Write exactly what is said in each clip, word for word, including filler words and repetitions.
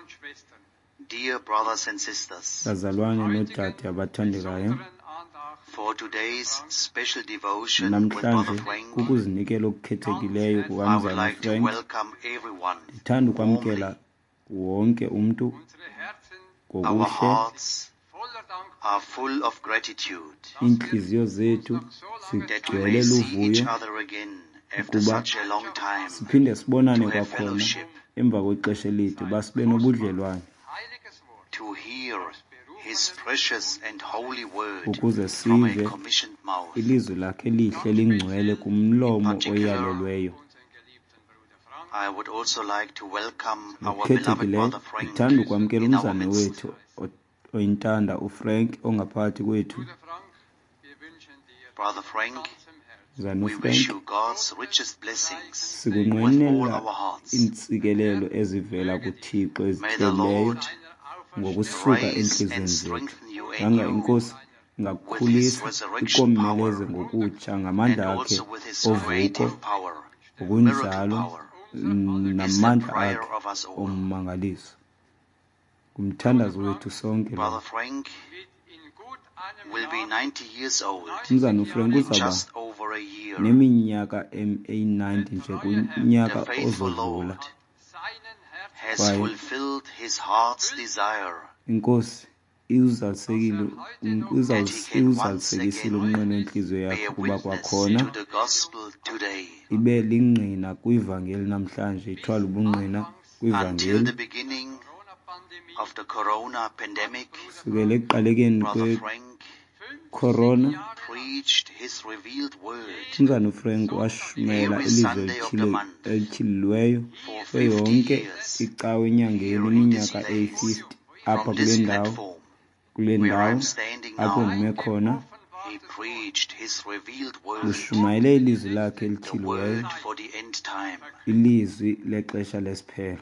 Dear brothers and sisters, bazalwane nodade abathandekayo, for today's special devotion with namhlanje Brother Frank, kukuzinikela okukhethekileyo I would kukamzana like to Frank. welcome everyone Ndithanda ukwamkela warmly. wonke umntu Our ngokuhle. hearts are full of gratitude Iintliziyo zethu that we may zigcwele see each luvuyo other again after ukuba such a long time, siphinde sibonane to have kwakhona fellowship, emva kwexesha elide, basibe nobudlelwane to hear His precious and holy word ukuze from a sive commissioned mouth. ilizwi lakhe lihle lingcwele kumlomo oyalelweyo. I would also like to welcome our beloved Ngokukhethekileyo Brother Frank ndithanda ukwamkela in our umzane midst. wethu o- oyintanda uFrank ongaphakathi kwethu. Brother Frank, Mzane we wish uFrank, you God's richest blessings with all sikunqwenela our hearts. iintsikelelo ezivela kuThixo May the ezitheleyo Lord ngokusuka raise entliziyweni and zethu. strengthen you Yanga in you inkosi ngakukhulisa ikomeleze ngokutsha and ngamandla akhe also with His ovuko creative power, miracle okunjalo power, is the namandla prayer akhe of us all. ommangaliso. Kumthandazo wethu sonke Brother lo. Frank will be ninety years old Umzane uFrank in uzaba just over a year. neminyaka eyi-ninety nje kunyaka The faithful ozodlula. Lord has Kwaye fulfilled His heart's desire inkosi iwuzalisekile that He can once iwuzalisekisile again umnqweno wenhliziyo be yakho a ukuba witness kwakhona to the gospel today. ibe lingqina kwivangeli namhlanje, ithwala ubungqina Until kwivangeli. the beginning of the corona pandemic, Sukela ekuqalekeni Brother Frank kwe-corona, preached His revealed word umzana uFrank washumayela every ilizwi Sunday of the elithile- month elityhiliweyo for kuyo fifty yonke years icawe enyangeni here in this iminyaka place eyi-fifty apha from kule this ndawo platform kule where ndawo I'm standing apho now. ndime khona. He preached His revealed word, Ushumayele ilizwi lakhe the elithiliweyo, word for the end time. ilizwi lexesha lesiphelo.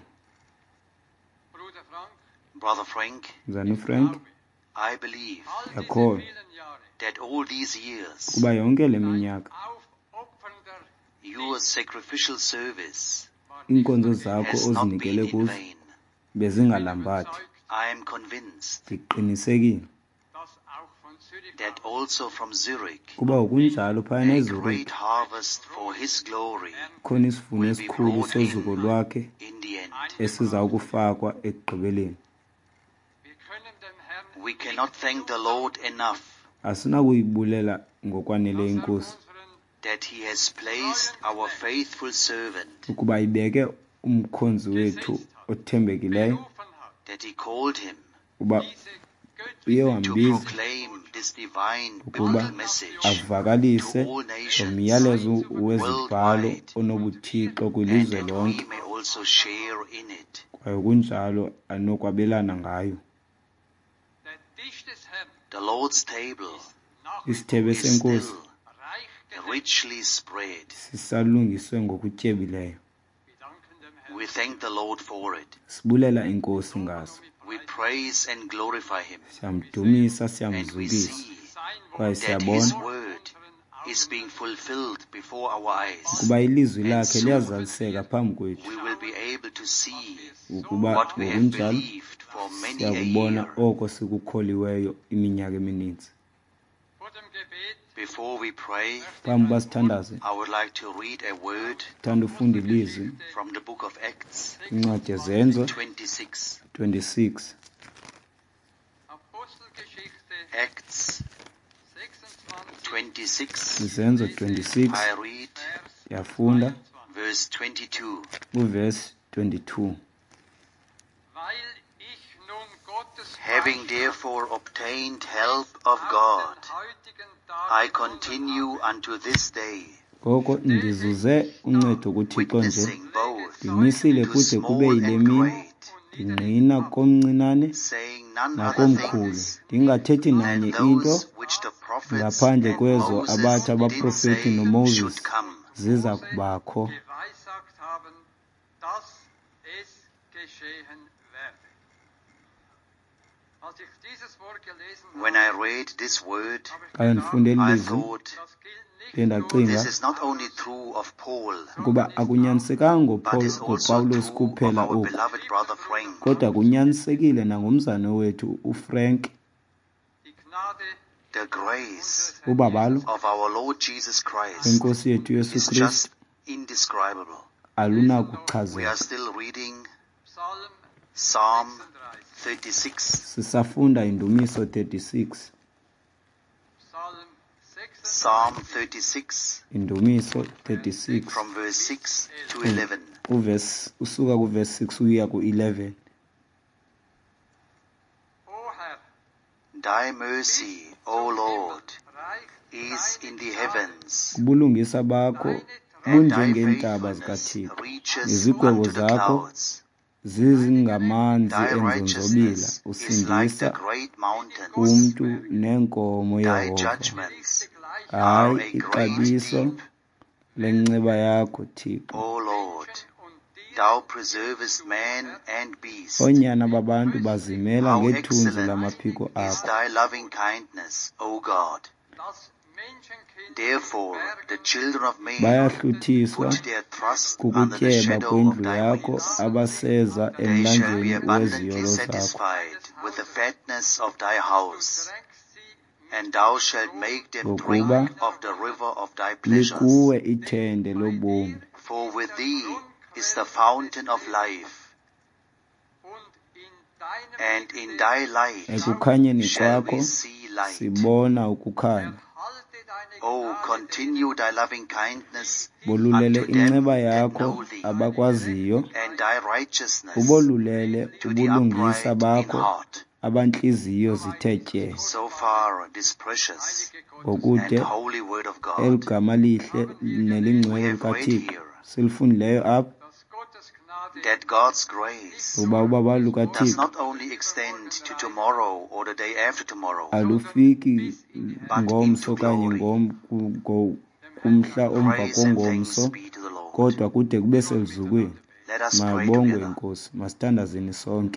Brother Frank, Mzana uFrank, I believe yakholwa that all these years, kuba yonke le minyaka your sacrificial service iinkonzo zakho has not been ozinikele in kuzo vain. bezingalambathi. I am convinced Ndiqinisekile that also from Zurich, kuba okunjalo phayana a eZurich great harvest for His glory khona isivuno will be esikhulu brought sozuko in lwakhe in the end. esiza ukufakwa ekugqibeleni. We cannot thank the Lord enough Asinakuyibulela ngokwanele inkosi that He has placed our faithful servant, ukuba ibeke umkhonzi wethu othembekileyo, that He called him uba uye to wambiza proclaim this divine ukuba biblical message avakalise to all nations umyalezo wezibhalo worldwide, onobuthixo and kwilizwe that we lonke, may also share in it. kwaye kunjalo anokwabelana ngayo. The Lord's table Isithebe is senkosi still richly spread. sisalungiswe ngokutyebileyo. We thank the Lord for it. Sibulela inkosi ngaso, We praise and glorify Him, siyamdumisa, and we siyamzukisa, see kwaye that His siyabona word is being fulfilled before our eyes. ukuba ilizwi And lakhe soon liyazaliseka phambi kwethu, we will be able to see ukuba what we have ngokunjalo believed for many a siyakubona year. oko sikukholiweyo iminyaka emininzi. Before we pray, Phambi uba sithandaze, I would like to read a word thanda ufunda ilizwi from the book of Acts incwadi yezenzo twenty-six. twenty-six, Acts twenty-six. izenzo twenty-six, I read yafunda verse twenty-two. uverse twenty-two. Having therefore obtained help of God, I continue unto this day, Ngoko ndizuze uncedo kuThixo nje, witnessing both ndimisile to kude kube small yile and mini, great, ndingqina komncinane saying none other nakomkhulu, things ndingathethi than nanye into those which the prophets ngaphandle and kwezo Moses abathi did abaprofeti say noMoses should come. ziza kubakho. geweissagt haben, dass es geschehen werde. Als ich dieses Wort gelesen When habe, I read this word, Xa ndifunde eli I lizwi, thought, das gilt Ndacinga This is not only true of Paul, ukuba akunyanisekanga but ngoPaul is also ngoPawulos true of kuphela our oku, beloved brother Frank. kodwa kunyanisekile nangomzane wethu uFrank. Die Gnade The grace Ubabalo of our Lord Jesus Christ Enkosi yethu Yesu is Kristu just indescribable. We alunakuchazeka. are still reading Psalm Psalm sechsunddreißig. thirty-six, Sisafunda indumiso thirty-six. Psalm Psalm sechsunddreißig. thirty-six, Indumiso thirty-six. from verse six to eleven. Uverse usuka kuverse six uya ku-eleven. O Herr, Thy mercy, O Lord, reicht is in deine the Gnade, heavens, Ubulungisa bakho and thy bunjengeentaba faithfulness zikaThixo. reaches Izigwebo unto the zakho clouds. zizingamanzi Thy enzonzobila, righteousness is like the usindisa great mountains. umntu nenkomo Thy Yehova. judgments gleich are Hayi a great ixabiso deep. lenceba yakho Thixo. O Lord, und dir thou preservest man and beast. Oonyana babantu bazimela How ngethunzi excellent lamaphiko is akho. thy loving kindness, O God. das Menschenkind Therefore, the children of men Bayahluthiswa put their trust under the kukutyeba shadow of kwendlu thy yakho wings. abaseza They shall be emlanjeni abundantly weziyolo zakho. satisfied with the fatness of thy house, trägst sie and thou shalt make them Ngokuba drink of the river of thy pleasures. likuwe ithende lobomi, For with thee is the fountain of life, und in deinem and in thy light ekukhanyeni shall kwakho we see light. sibona ukukhanya. halte deine O Gnade continue thy loving kindness Bolulele unto them inceba that yakho know thee, abakwaziyo, and thy righteousness ubolulele to the ubulungisa upright in bakho heart. abantliziyo zithe tye. So far, this precious Ngokude and holy word of God eligama lihle nelingcwele likaThixo silifundileyo apha, dass Gottes Gnade that God's grace uba ubaba does lukaThixo not only extend to tomorrow or the day after tomorrow, alufiki ngomso okanye ngom- ku- ku- kumhla omva praise and thanks kongomso, be to the Lord. kodwa kude kube selizukweni. Let us pray Mayibongwe together. inkosi, masithandazeni sonke.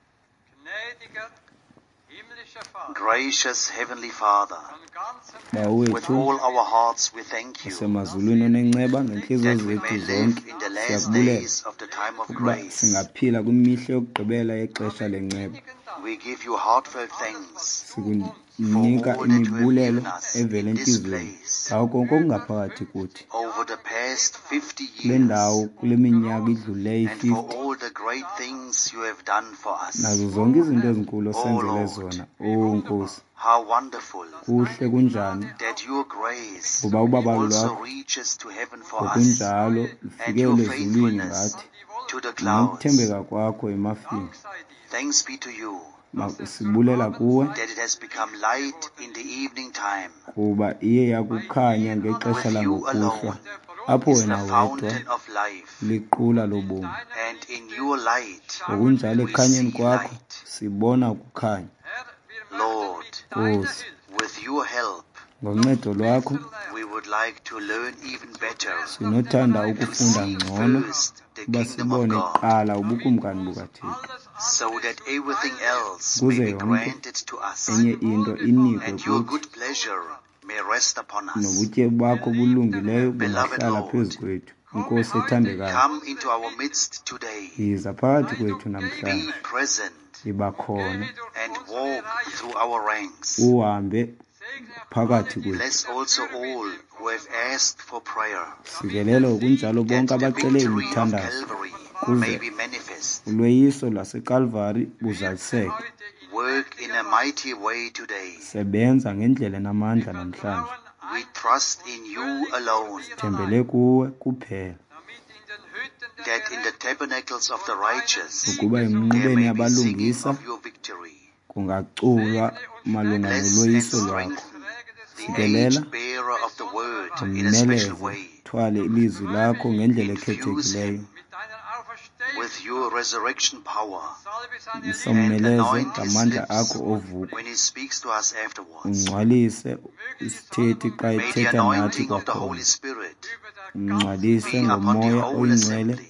gnädiger himmlischer Vater, Gracious Heavenly Father, von ganzem Baba Herzen with wethu all our hearts we thank you asemazulwini onenceba ngenhliziyo that we zethu may zonke live in the last siyakubulela days of the time of ukuba grace. singaphila kwimihla yokugqibela yexesha lenceba. innigen Dank We give you heartfelt thanks Sikunika all that you have imibulelo given us evela in this entliziyweni place ngawo konke okungaphakathi kuthi over the past fifty kule ndawo years, kule minyaka idlulileyo and for i-fifty, all the great things you have done for us. nazo zonke izinto ezinkulu Oh osenzele Lord, zona. Oh Nkosi, how wonderful kuhle kunjani that your grace uba ubabalo also lwakho reaches to heaven for us, ngokunjalo and lufikele your ezulwini faithfulness ngathi, to the clouds. nokuthembeka kwakho emafini. Dank sei dir, Thanks be to you Ma- sibulela kuwe that it has become light in the evening time. kuba iye yakukhanya ngexesha With you langokuhlwa, alone apho is wena the wedwa fountain of life, liqula lobomi. and in your light Ngokunjalo we ekhanyeni see kwakho light. sibona ukukhanya. Herr, wir Lord, möchten mit deiner Nkosi, Hilfe with your help, ngoncedo lwakho we would like to learn even better sinothanda to ukufunda seek ngcono first the ukuba kingdom of sibone God, kuqala ubukumkani bukaThixo, alles so that everything else kuze may be yonke granted to us, enye into inikwe and your kuthi, good pleasure may rest upon us. nobutyebi bakho bulungileyo Beloved bungahlala Lord, phezu kwethu. Inkosi ethandekayo, come into our midst today, yiza phakathi kwethu namhlanje, be present, iba khona, and walk through our ranks. uhambe phakathi kwethu. Bless also all who have asked for prayer, Sikelela okunjalo that bonke the abacele victory of imithandazo, Calvary kuze may be manifest. ulweyiso lwaseKalvari buzaliseke. Work in a mighty way today. Sebenza ngendlela enamandla namhlanje. We trust in you alone, Thembele kuwe kuphela, damit in den Hütten der that in the tabernacles of the righteous ukuba there emnqebeni may be singing yabalungisa of your victory. kungaculwa malunga Bless and nolweyiso lwakho. strengthen the Sikelela aged bearer of the word in a special mmeleze, way. thwale ilizwi lakho ngendlela Infuse ekhethekileyo. him mit deiner Auferstehung with your resurrection power, salbe seine Liebe, Msomeleze ngamandla akho ovuka, when he speaks to us afterwards. ungcwalise isithethi xa May the ethetha nathi anointing of the kwakhona, Holy Spirit über der ungcwalise be upon the ngomoya whole oyingcwele assembly,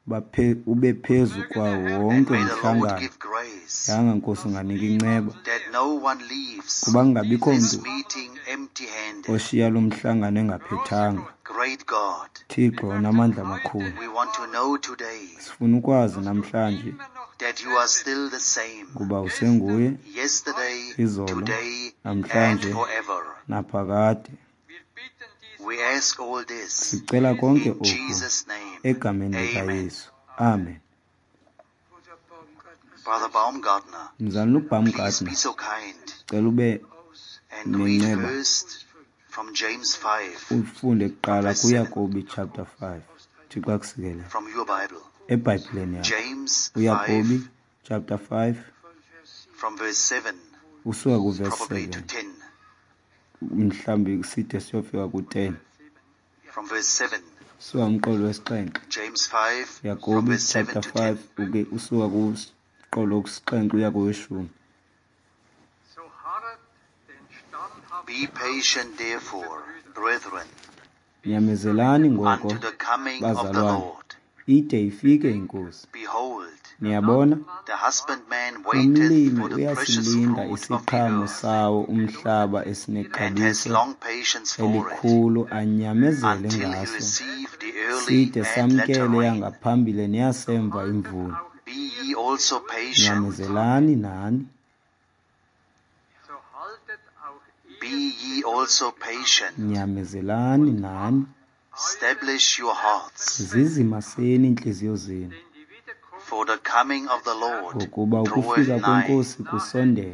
baphe ube phezu kwawo wonke May the Lord umhlangano give grace yanga Nkosi unganiki inceba that no one leaves kuba kungabikho this mntu meeting empty-handed. oshiya lo mhlangano engaphethanga. Great God, Thixo unamandla amakhulu, we want to know today sifuna ukwazi namhlanje that you are still the same, kuba usenguye yesterday, izolo, today, and namhlanje forever. naphakade. We ask all this Sicela konke in oku Jesus' name. egameni Amen. likaYesu. Amen. Brother Baumgartner, Mzalwane please uBaumgartner, be so kind cela ube and read nenceba first from James five ufunde kuqala kuYakobi chapter five. Thixo akusikele from your Bible. eBhayibhelini yakho. James uYakobi five chapter five from verse seven usuka kuverse probably to seven ten. mhlambi side siyofika ku ten. From verse seven. Usuka umqolo wesixhenxe. James five from Yakobi verse seven chapter to ten. five uke usuka kuqolo wesixhenxe uya koweshumi. So harret den standhaften Be patient therefore, brethren, Nyamezelani ngoko unto the coming of the bazalwane Lord. ide ifike inkosi. Behold, Niyabona the husbandman waiteth umlimi for the precious uyasilinda fruit of the isiqhamo earth, sawo umhlaba and has esinexabiso long patience for it, elikhulu anyamezele until he ngaso receive the early side and latter samkele rain. yangaphambili neyasemva imvula. Be ye also patient, Nyamezelani nani, so haltet auch be ihr ye also patient, nyamezelani nani, establish your hearts, zizimaseni inhliziyo zenu, denn die Wiederkunft for the coming of the Lord ngokuba draweth ukufika nigh. kwenkosi kusondele.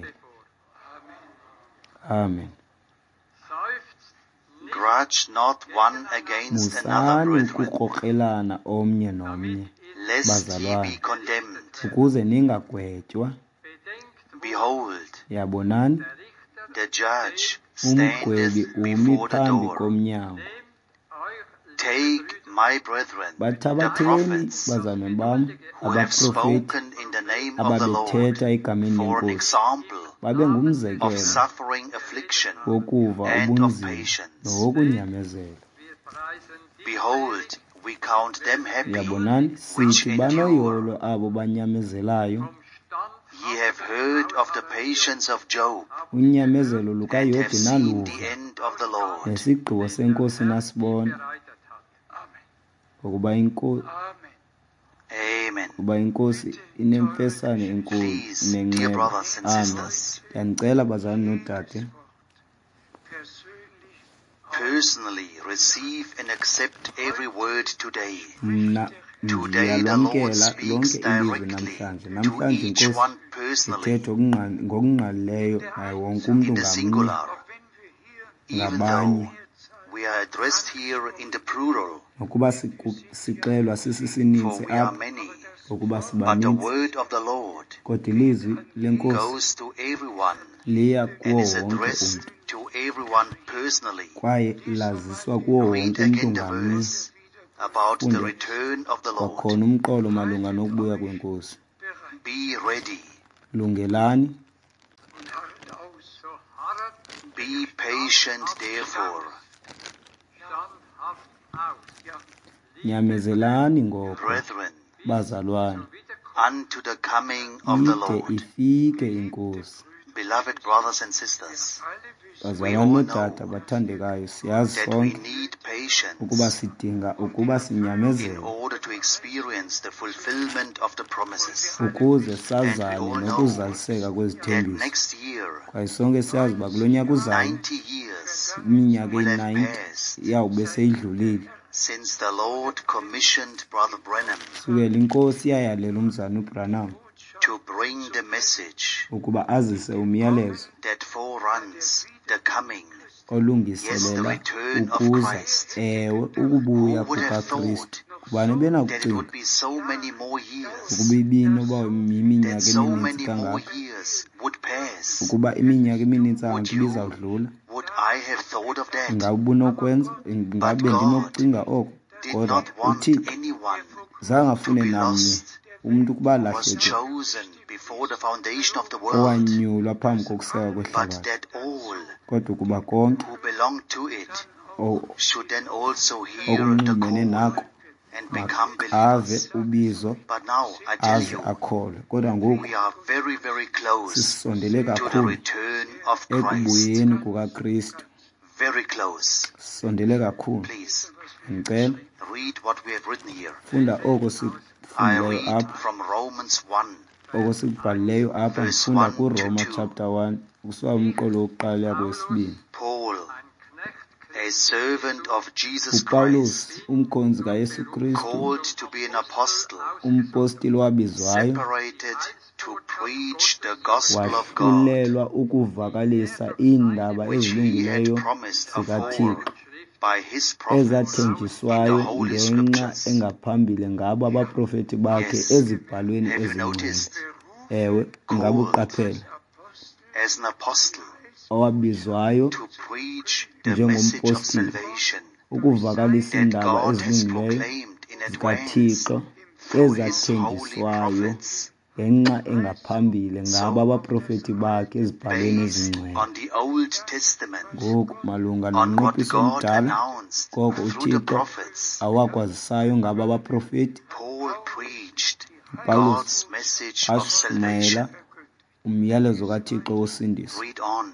Amen. seufzt nicht, Grudge not one against another, Musani brethren, ukukrokrelana omnye nomnye, lest ye be bazalwane, condemned. ukuze ningagwetywa. bedenkt wohl, Behold, Yabonani der Richter the judge umgwebi standeth umi before the phambi door. komnyango. nehmt euch, Take, my brethren, the Bathabatheni prophets bazalwane bam who have abaprofeti spoken in the name of the Lord ababethetha egameni for an lenkosi example babe of ngumzekelo suffering, affliction, wokuva and of ubunzima patience. nowokunyamezela. wir preisen dich, Behold, we count them happy Yabonani which sithi endure. banoyolo abo banyamezelayo. vom Stand Ye have heard of the patience of Job, Unyamezelo and lukaYobi have seen the naluva, end of the Lord. nesigqibo senkosi nasibona, bereitet hat. Amen. ngokuba inko- Amen. Amen. ngokuba inkosi inemfesane enkulu Please, dear nenceba. brothers and Amen. sisters, Ndiyanicela bazalwane nodade, personally receive and accept every word today. mna Today the Lord ndiyalwamkela speaks lonke ilizwi directly namhlanje. to Namhlanje each inkosi one personally ithetha okungqa- ngokungqalileyo naye wonke umntu in the ngamnye singular, even ngabanye. though we are addressed here in the plural, Ngokuba siku- sixelwa for sisisinintsi we are apha, many. ngokuba But the sibaninzi, word of the Lord kodwa ilizwi lenkosi goes to everyone liya and kuwo is wonke addressed umntu to everyone personally. kwaye laziswa kuwo Read wonke umntu again the ngamnye. verse about the Funde return of the Lord. kwakhona umqolo malunga nokubuya kwenkosi. Be ready. Lungelani, Und harret aus, so harret Be patient, therefore, standhaft aus. Ja, nyamezelani ngoko brethren, bazalwane, unto the coming of the ide Lord. ifike inkosi. Beloved brothers and sisters, alle wissen, Bazalwane notata bathandekayo, siyazi that we sonke need ukuba patience sidinga ukuba in sinyamezele order to experience the fulfillment of the promises. ukuze sazane nokuzaliseka That kwezithembiso. next year, Kwaye sonke siyazi uba kulo nyaka uzayo ninety years iminyaka will have eyi-ninety passed iyawube seyidlulile since the Lord commissioned Brother Branham sukela inkosi iyayalela umzana uBranham to bring the message ukuba azise umyalezo that foreruns the coming, olungiselela ukuza, ewe ukubuya Who would have kukaKristu. thought Kubani that it benakucinga would be so many more years, ukuba ibinoba that iminyaka so emininzi many more kangaka, years would pass? ukuba iminyaka emininzi Would kangaka you, ibizawudlula? would I have thought of that? Ngabe ubunokwenza, ngabe But God ndinokucinga oko, Did kodwa not want uThixo anyone zange to afune be namnye lost, umntu ukuba was lahleke, chosen before the foundation of the world, owanyulwa phambi kokuseka but kwehlabathi, that all kodwa ukuba konke who belong to it o- should then also hear the okunxulumene call nako and become makave believers. ubizo But now I tell aze you, akholwe. Kodwa ngoku we are very, very close sisondele to the kakhulu return of Christ. ekubuyeni kukaKristu. Very close. Sisondele kakhulu. Please Ngicela read what we have written here. funda oko I sikufundileyo read apha, from Romans one, oko sikubhalileyo apha. verse Ngifunda one to kuRoma two. chapter one kusuka umqolo wokuqala kwesibini. Paul, a servant of Jesus uPawulos Christ, umkhonzi kaYesu Kristu, called to be an apostle, umpostili wabizwayo, separated to preach the gospel of God, wahlulelwa ukuvakalisa iindaba which he had ezilungileyo promised afore zikaThixo by his prophets in ezathenjiswayo the holy ngenxa scriptures. engaphambili ngabo abaprofeti bakhe Yes. ezibhalweni Have you ezingcwele. noticed? Ewe, ngabe uqaphela, As an apostle, owabizwayo to preach the message of njengompostili salvation ukuvakalisa that iindaba God has ezilungileyo proclaimed in advance zikaThixo through his holy ezathenjiswayo prophets, ngenxa engaphambili ngabo So, abaprofeti bakhe ezibhalweni based ezingcwele. on the Old Testament, Ngoku malunga on what nomnqophiso God omdala announced koko through the uThixo prophets, awakwazisayo ngabo abaprofeti, Paul preached Paulus God's message of ashumayela salvation. umyalezo kaThixo wosindiso. Read on.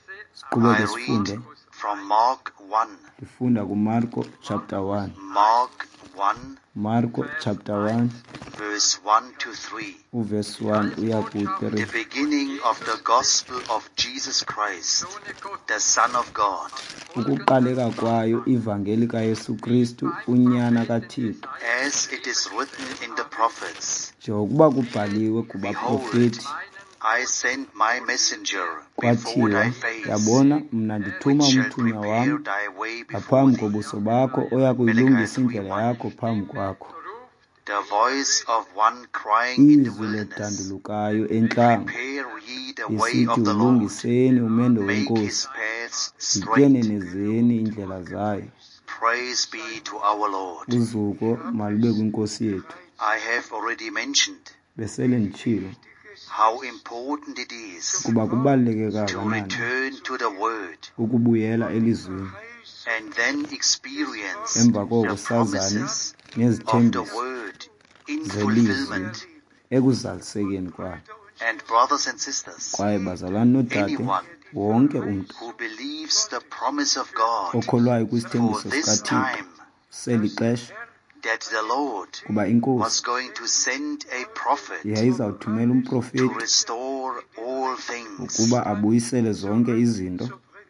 I Siqhubeke sifunde. read from Mark one. Ndifunda kuMarko chapter one. Mark one, Marko chapter one verse one to three. uverse one uya ku The three. beginning of the gospel of Jesus Christ, the Son of God, Ukuqaleka kwayo ivangeli kaYesu Kristu unyana kaThixo, as it is written in the prophets. njengokuba kubhaliwe kubaprofeti, I send my messenger before kwathiwa, thy face, yabona mna ndithuma which shall umthunywa prepare wam thy way before ngaphambi thee. kobuso bakho, oya kuyilungisa indlela yakho phambi kwakho. The voice of one crying in the Izwi wilderness, lodandulukayo entlanga prepare ye the way lisithi, of the Lord, ulungiseni umendo make wenkosi, his paths zityeni straight. nezeni indlela zayo. Praise be to our Lord. Uzuko malube kwinkosi yethu. I have already mentioned Besele nditshilo how important it is kuba kubaluleke to kangakanani return to the Word ukubuyela elizweni, and then experience emva koko the sazane promises of the nezithembiso Word in zelizwi fulfillment. ekuzalisekeni kwayo. And brothers and sisters, Kwaye bazalwane notate, anyone wonke umntu who believes the promise of God okholwayo for kwisithembiso this sikaThixo time, seli xesha, that the Lord kuba was inkosi going to send a prophet yayizawuthumela to umprofeti restore all things. ukuba abuyisele zonke izinto.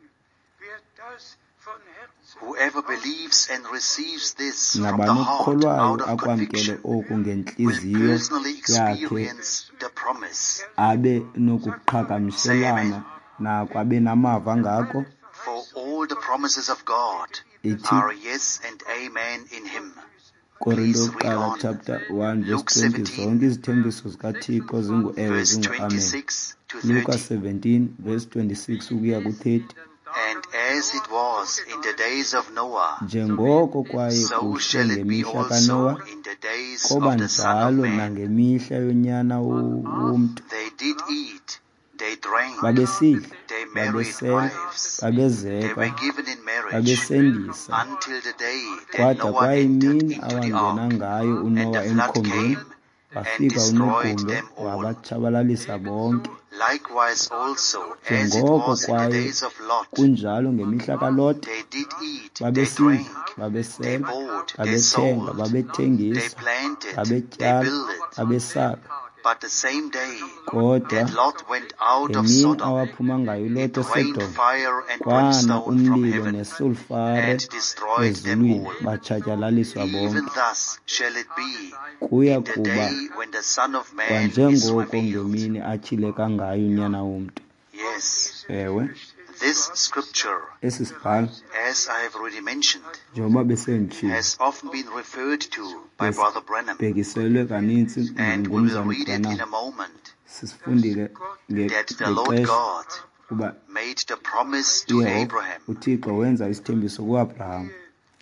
Wer das von Herzen Whoever believes and receives this from the Nabani heart okholwayo out of akwamkele conviction oku will ngentliziyo personally yakhe experience the promise. abe nokuqhagamshelana nako, abe namava ngako. For all the promises of God Ithi are yes and amen in him. Korinto Please read kuqala on. chapter one verse Luke twenty, seventeen, zonke izithembiso zikaThixo zingu-ewe verse zingu-amen. twenty-six to Luka thirty. seventeen verse twenty-six ukuya ku-thirty. And as it was in the days of Noah, Njengoko kwaye so kuhle shall it be ngemihla also kaNowa, in the days koba of the Son of njalo Man. nangemihla yonyana wo- womntu. They did eat, they drank, Babesidla, they married babesela, wives, they babezeka, were given in marriage, babesendisa, until the day that kwada Noah entered kwayimini into the awangena ark, ngayo and uNowa the flood emkhongweni, came and wafika destroyed unogumbe them all. wabatshabalalisa bonke. Likewise also, as it Njengoko was in the kwaye days of Lot, kunjalo ngemihla kaLote, they did eat, they babesidla, drank, they babesela, bought, they babethenga, sold, they babethengisa, planted, they babetyala, builded. babesaka. But the same day Kodwa that Lot went out of ngemini Sodom, awaphuma ngayo it uLote rained eSodoma, fire and kwana brimstone from umlilo heaven nesulfare and destroyed them ezulwini, all. batshatyalaliswa Even bonke. thus shall it be Kuya in the kuba day when the Son of Man is kwanjengoko revealed. ngemini atyhileka ngayo unyana womntu. Yes, Ewe, this scripture, esi sibhalo as I have already mentioned, njengoba besenditshilo has often been referred to by Brother Branham, bhekiselwe kanintsi and we will ngumzana read it in a Branham. moment, Sisifundile nge- that the Lord ngexesha God kuba made the promise to uYehova Abraham uThixo wenza isithembiso kuAbraham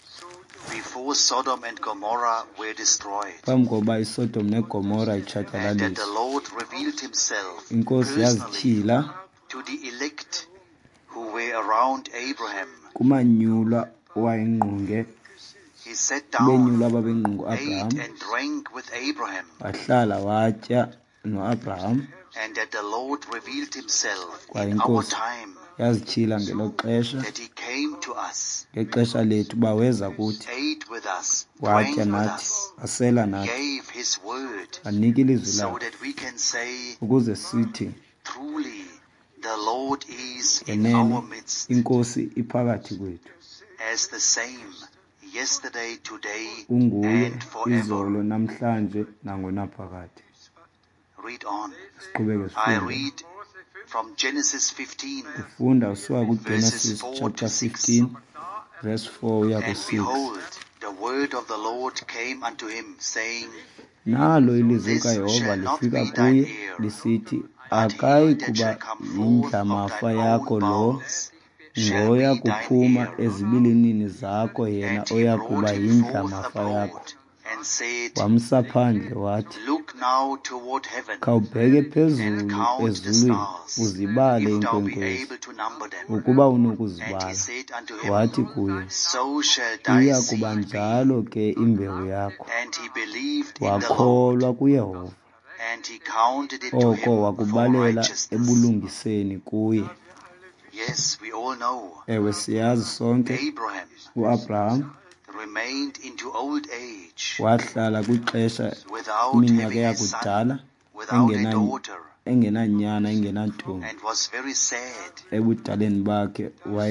before Sodom and Gomorrah were destroyed, phambi koba iSodom neGomora and that the itshatyalaliswe. Lord revealed himself Inkosi personally yazithila to the elect who were around Abraham. kumanyulwa wayengqonge He sat benyulo down, ababengu ate Abraham, and drank with Abraham, wahlala watya no-Abraham. and that the Lord revealed himself Kwaye in our inkosi time, yazitshila ngelo xesha, that he came to us, ngexesha lethu uba weza kuthi, ate with us, watya drank with nathi, us, wasela nathi, gave his word, wanika ilizwi so lakhe that we can say, ukuze sithi truly, the Lord is in ngenene our midst, inkosi iphakathi kwethu, as the same, yesterday, today, unguye and forever. izolo namhlanje nangonaphakade. Read on. Siqhubeke I sifunde. read from Genesis fifteen, Ufunda usuka verses kuGenesis four chapter to six. fifteen verse four uya And ku-six. behold, the word of the Lord came unto him, saying, Nalo ilizwi This likaYehova shall not lifika be thine kuye heir, lisithi, but he akayi that kuba shall come forth of yindlamafa thine yakho own lo bowels shall ngoya be thine kuphuma heir. ezibilinini zakho yena And he oya brought kuba him forth yindlamafa yakho. abroad, and said, Wamsa phandle wathi, Look now toward heaven, khawubheke and phezulu count the ezulwini stars, uzibale if thou be inkwenkwezi able to number them. ukuba And he unokuzibala. said unto Wathi him, kuye, So shall thy iya kuba seed be. njalo ke imbewu yakho. And he believed in the Lord, Wakholwa kuYehova, and he counted it to oko him for wakubalela righteousness. ebulungiseni kuye. Yes, we all know Ewe siyazi sonke Abraham uAbraham remained into old age wahlala kwixesha without iminyaka having a son, yakudala without a engena daughter, engenanyana engenantombi. and was very sad Ebudaleni bakhe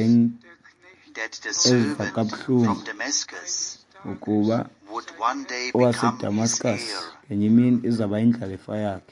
that the wayeziva servant kabuhlungu from Damascus ukuba would one day become his owaseDamascus heir. ngenye imini izaba yindlalifa yakhe.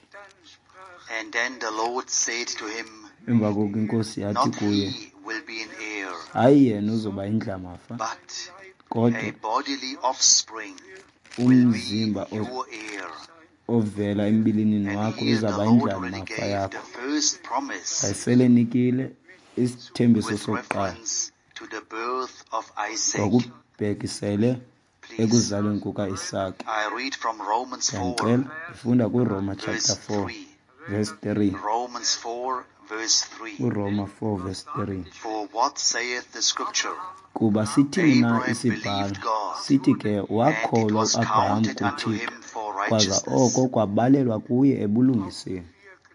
And then the Lord said to him, Emva koko inkosi yathi Not kuye, he will be an heir, hayi yena uzoba yindlamafa, but kodwa a bodily offspring will be umzimba o- your heir. ovela embilinini And wakho here the izaba Lord already yindlamafa gave yakho. the first promise Wayeselenikile isithembiso with sokuqala reference to the birth of Isaac. ngokubhekisele Please, ekuzalweni kukaIsaka. I read from Romans four, Ndiyandicela ifunda kuRoma verse chapter four three. verse three. Romans four, verse three. uRoma four verse three. For what saith the scripture? Kuba sithini na Abraham isibhalo? believed God, Sithi ke and it wakholwa was uAbraham counted unto kuThixo, him for kwaza oko righteousness. kwabalelwa kuye ebulungiseni.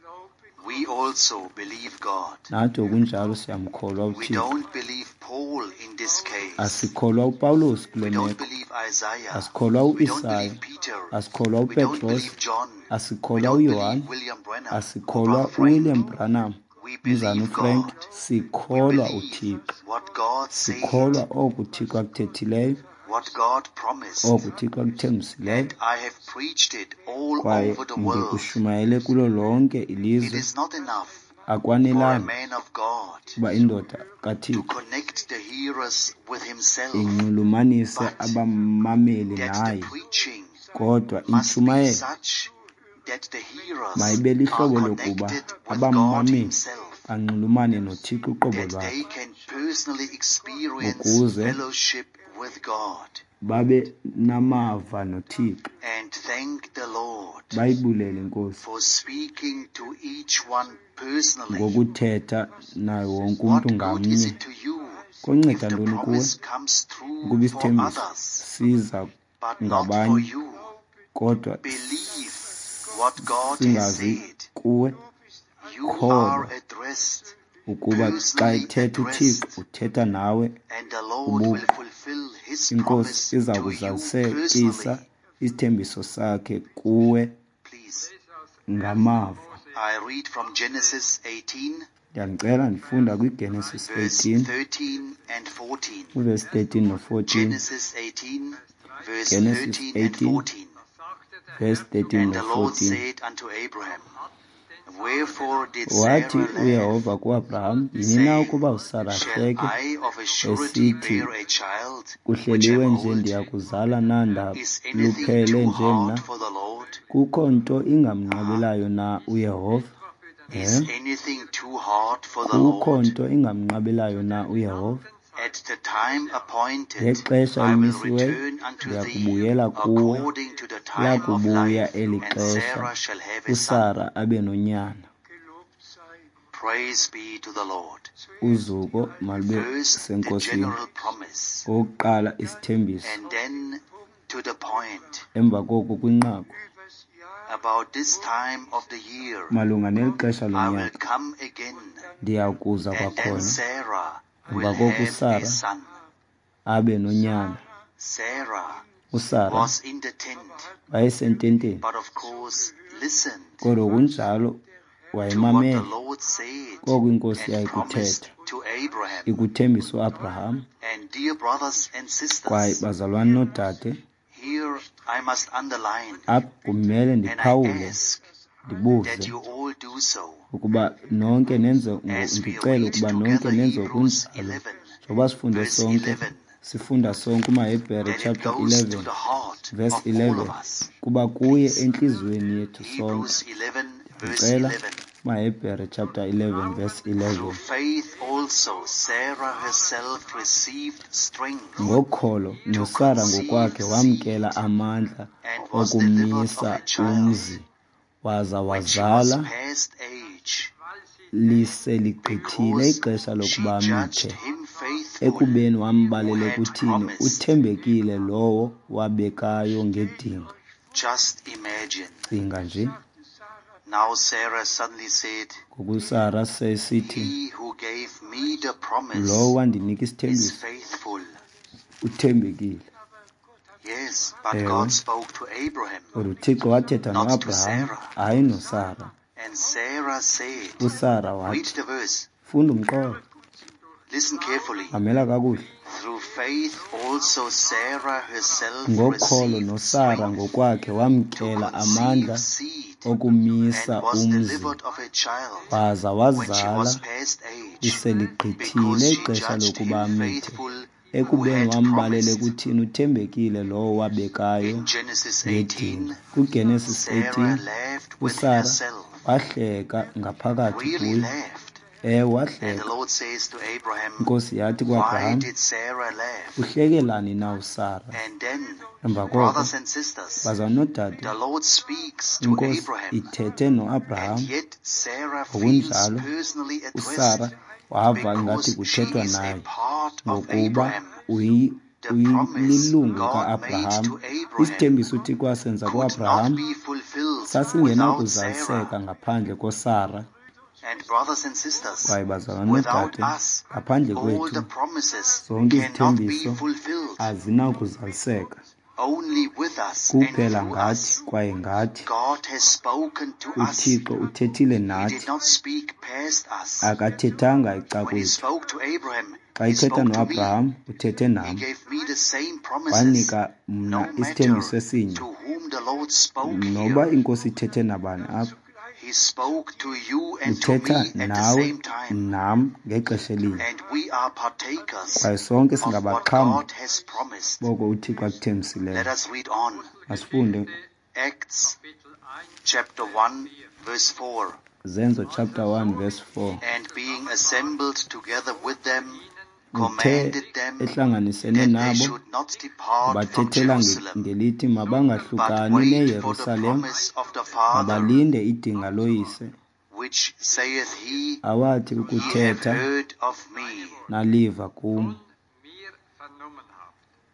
We also believe God. Nathi okunjalo siyamkholwa We uThixo. don't believe Paul in this case. Asikholwa uPawulos We kule don't meko, believe Isaiah. asikholwa We don't uIsaya, believe Peter. asikholwa We don't uPetros, believe John. We asikholwa don't uYohane, believe William Branham. asikholwa Brother Frank. uWilliam Branham, We Mzana believe uFrank, God. We sikholwa believe uThixo. what God said, Sikholwa oku uThixo akuthethileyo, what God promised. oku uThixo akuthembisileyo, And I have preached it all kwaye over the world. ndikushumayele kulo lonke It ilizwe. is not enough for a Akwanelanga man of God uba indoda to kaThixo connect the hearers with himself, inxulumanise but abamameli that the naye, preaching kodwa must be intshumayelo such that the hearers mayibe are lihlobo lokuba connected with God abamameli himself, banxulumane noThixo uqobo that they lwakhe, can personally experience ukuze fellowship with God, babe namava noThixo, and thank the Lord bayibulele inkosi for speaking to each one personally. ngokuthetha naye wonke What umntu good is ngamnye. it to you if Konceda the ntoni kuwe promise comes through ukuba for isithembiso others, siza but not for ngabanye, you? kodwa Believe what God has singazi said. kuwe? You Kholwa are addressed, ukuba xa personally ithetha addressed, uThixo uthetha nawe. and the Lord will fulfill His Inkosi promise iza to you kuzalisekisa personally. isithembiso sakhe kuwe Please, ngamava. I read from Genesis eighteen, Ndiyandicela ndifunda kwiGenesis verse eighteen thirteen and fourteen. uverse thirteen no-fourteen. Genesis eighteen, verse Genesis thirteen and eighteen fourteen. verse thirteen And the Lord no-fourteen. said unto Abraham, Wherefore did Wathi Sarah laugh, uYehova kuAbraham, yini na ukuba uSara Shall ahleke, I of a surety esithi bear a child which kuhleliwe am nje old? ndiya kuzala na Is anything ndaluphele too nje hard mna? for the Lord? Kukho nto ingamnqabelayo na uYehova? Is Eh? anything too hard for the Kukho Lord? nto ingamnqabelayo na uYehova? At the time appointed, Ngexesha I will elimisiweyo return unto ndiya thee kubuyela kuwe, according to the time of lakubuya life, eli and xesha Sarah shall have a son. uSara abe nonyana. Praise be to the Lord. uzuko malube First, the senkosini. general promise, Okokuqala isithembiso, and then to the point. emva koko kwinqaku übers Jahr About this time of the year, malunga neli xesha I will lonyaka come again, ndiya kuza and then kwakhona Sarah will emva koko have a uSara son. abe nonyana. Sarah uSara was in the tent, wayesententeni, but of course listened kodwa kunjalo to what the wayemamele Lord said koko inkosi and promised yayikuthetha, to Abraham. ikuthembisa uAbraham. And dear brothers and Kwaye sisters, bazalwane noodade, here I must underline, apha kumele and I ndiphawule ask that ndibuze you all do so, ukuba nonke nenze ngo- as we ndicele read ukuba nonke together nenze Hebrews kunjalo. eleven, Njengoba sifunde verse sonke, eleven, sifunda sonke umaHebhere that it chapter goes to eleven the heart verse of all eleven, of us. kuba kuye entliziyweni yethu sonke. Hebrews eleven, verse Ndicela eleven. umaHebhere chapter eleven verse Through eleven. faith also Sarah herself received strength Ngokholo noSara ngokwakhe wamkela amandla and was delivered of okumisa a child umzi, waza when she was wazala past age, liseligqithile because ixesha she lokuba judged mithe. him faithful Ekubeni wambalele who had kuthini, promised. uthembekile lowo wabekayo ngedinga. Just imagine. Cinga nje, Now Sarah suddenly said, ngokuSara sesithi, he who gave me the promise lowo wandinika is isithembiso faithful. uthembekile. Yes, but Ewe. God spoke to Abraham, Kodwa uThixo wathetha Not to noAbraham, Sarah. hayi noSara. and Sarah said, uSara read wathi, the verse, funda umqolo, listen carefully. mamela kakuhle. Through faith also Sarah herself Ngokholo received noSara strength ngokwakhe to wamkela amandla conceive seed okumisa and was umzi, delivered of a child waza when she wazala was past age, liseligqithile because she ixesha judged lokuba him mithe. faithful who Ekubeni had wambalele promised. kuthini, uthembekile lowo wabekayo In Genesis ngedinga. eighteen, KuGenesis Sarah eighteen, laughed within uSara herself, wahleka ngaphakathi really kuye. laughed. Ewe, And the wahleka. Lord says to Abraham, Inkosi yathi why kuAbraham, did Sarah laugh? uhlekelani na uSara? And then, Emva koko, brothers and sisters, bazalwane noodade, the Lord speaks to inkosi Abraham, ithethe noAbraham, and yet Sarah feels ngokunjalo personally uSara addressed wava ingathi because she kuthethwa is a naye, part of ngokuba Abraham. uyi- The promise uyililungu God made kaAbraham. to Abraham Isithembiso uThixo wasenza could not kuAbraham be fulfilled sasingenakuzaliseka without Sarah. ngaphandle koSara. And brothers and sisters, Kwaye bazalwane without noodade, us, ngaphandle all kwethu the promises zonke cannot be izithembiso fulfilled. azinakuzaliseka. Only with us and Kuphela through ngathi us. kwaye ngathi God has spoken to us. uThixo uthethile He nathi, did not speak past us. akathethanga ica When he kwethu. spoke to Abraham, Xa he ithetha spoke to me. noAbraham uthethe He nam, gave me the same promises. wanika mna No matter isithembiso esinye. to whom the Lord spoke Noba here, inkosi ithethe nabani apha, he spoke to you and to uthetha me at the nawe same time. nam ngexesha elinye. And we are partakers Kwaye sonke of what singabaqhambi God has promised. boko uThixo Let akuthembisileyo. us read on. Masifunde Acts chapter one, verse four. Zenzo chapter one verse four. And being assembled together with them, Uthe commanded them ehlanganisene that they nabo, should not depart from bathethela nge- Jerusalem, ngelithi but mabangahlukani wait for the neYerusalem, promise of the Father, mabalinde idinga loyise, which saith he, awathi ye have ukuthetha heard of me. naliva kum. mir vernommen habt.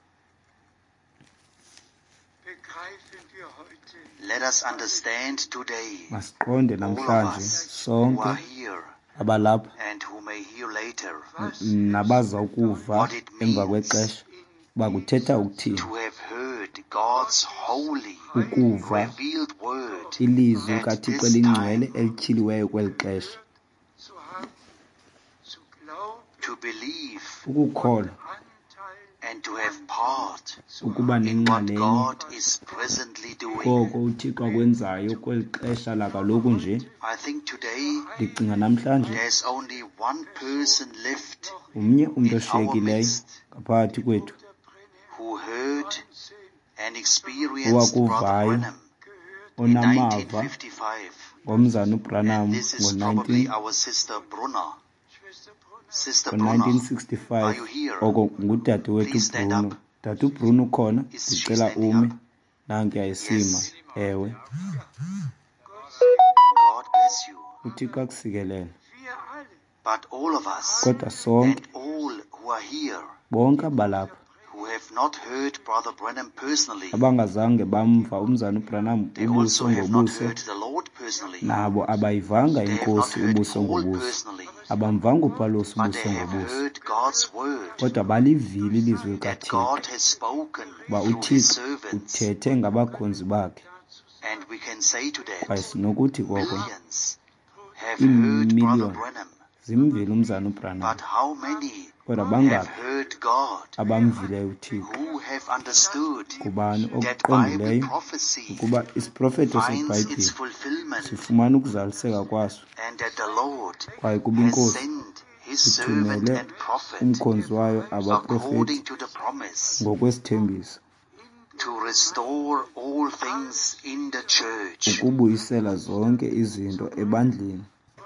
Begreifen wir heute, Let us understand today, Masiqonde all of namhlanje us who sonke are here abalapha and who may hear later, nabaza ukuva emva kwexesha uba kuthetha ukuthini, to have heard God's holy, ukuva revealed word ilizwi at kaThixo this elingcwele time, elityhiliweyo kweli xesha, zu haben, zu glauben, to believe Anteil ukukholwa and to have part ukuba in what nenxalenye God is presently doing. koko uThixo akwenzayo kweli xesha lakaloku nje. I think today Ndicinga namhlanje there's only one person left umnye umntu in our oshiyekileyo midst ngaphakathi kwethu who heard and experienced Brother owakuvayo, Branham in onamava nineteen fifty-five. ngomzana And uBranham this is probably ngo-nineteen our sister Brunner. Schwester Brunner, Sister ngo-nineteen Brunner, are sixty-five. you here? Oko ngudade wethu Please stand uBruno. up. Dade uBruno ukhona, Is she ndicela standing ume. up? Nanku yayisima. Yes. Ewe, God bless you. uThixo akusikelele. wir But all of us kodwa sonke and all who are here bonke abalapha who have not heard Brother Branham personally, abangazange bamva umzana uBranham they ubuso also have not ngobuso, heard the Lord personally. nabo abayivanga They have not inkosi heard ubuso Paul ngobuso, personally, abamvanga uPawulos but ubuso they have ngobuso, heard God's word kodwa balivile ilizwi that likaThixo God has spoken ba through His uThixo servants. uthethe ngabakhonzi bakhe. And we can say to Kwaye that, sinokuthi koko millions have heard Brother iimiliyoni Branham, zimvile umzana uBranham, but how many kodwa have bangaphi heard God, abamvileyo uThixo? who have understood Kubani that Bible okuqondileyo prophecy ukuba isiprofeto finds its seBhayibhile fulfillment, sifumana ukuzaliseka kwaso, and that the Lord kwaye kuba has inkosi sent His servant ithumele and prophet umkhonzi wayo abaprofethi according to the promise ngokwesithembiso to restore all things in the church. ukubuyisela zonke izinto ebandleni.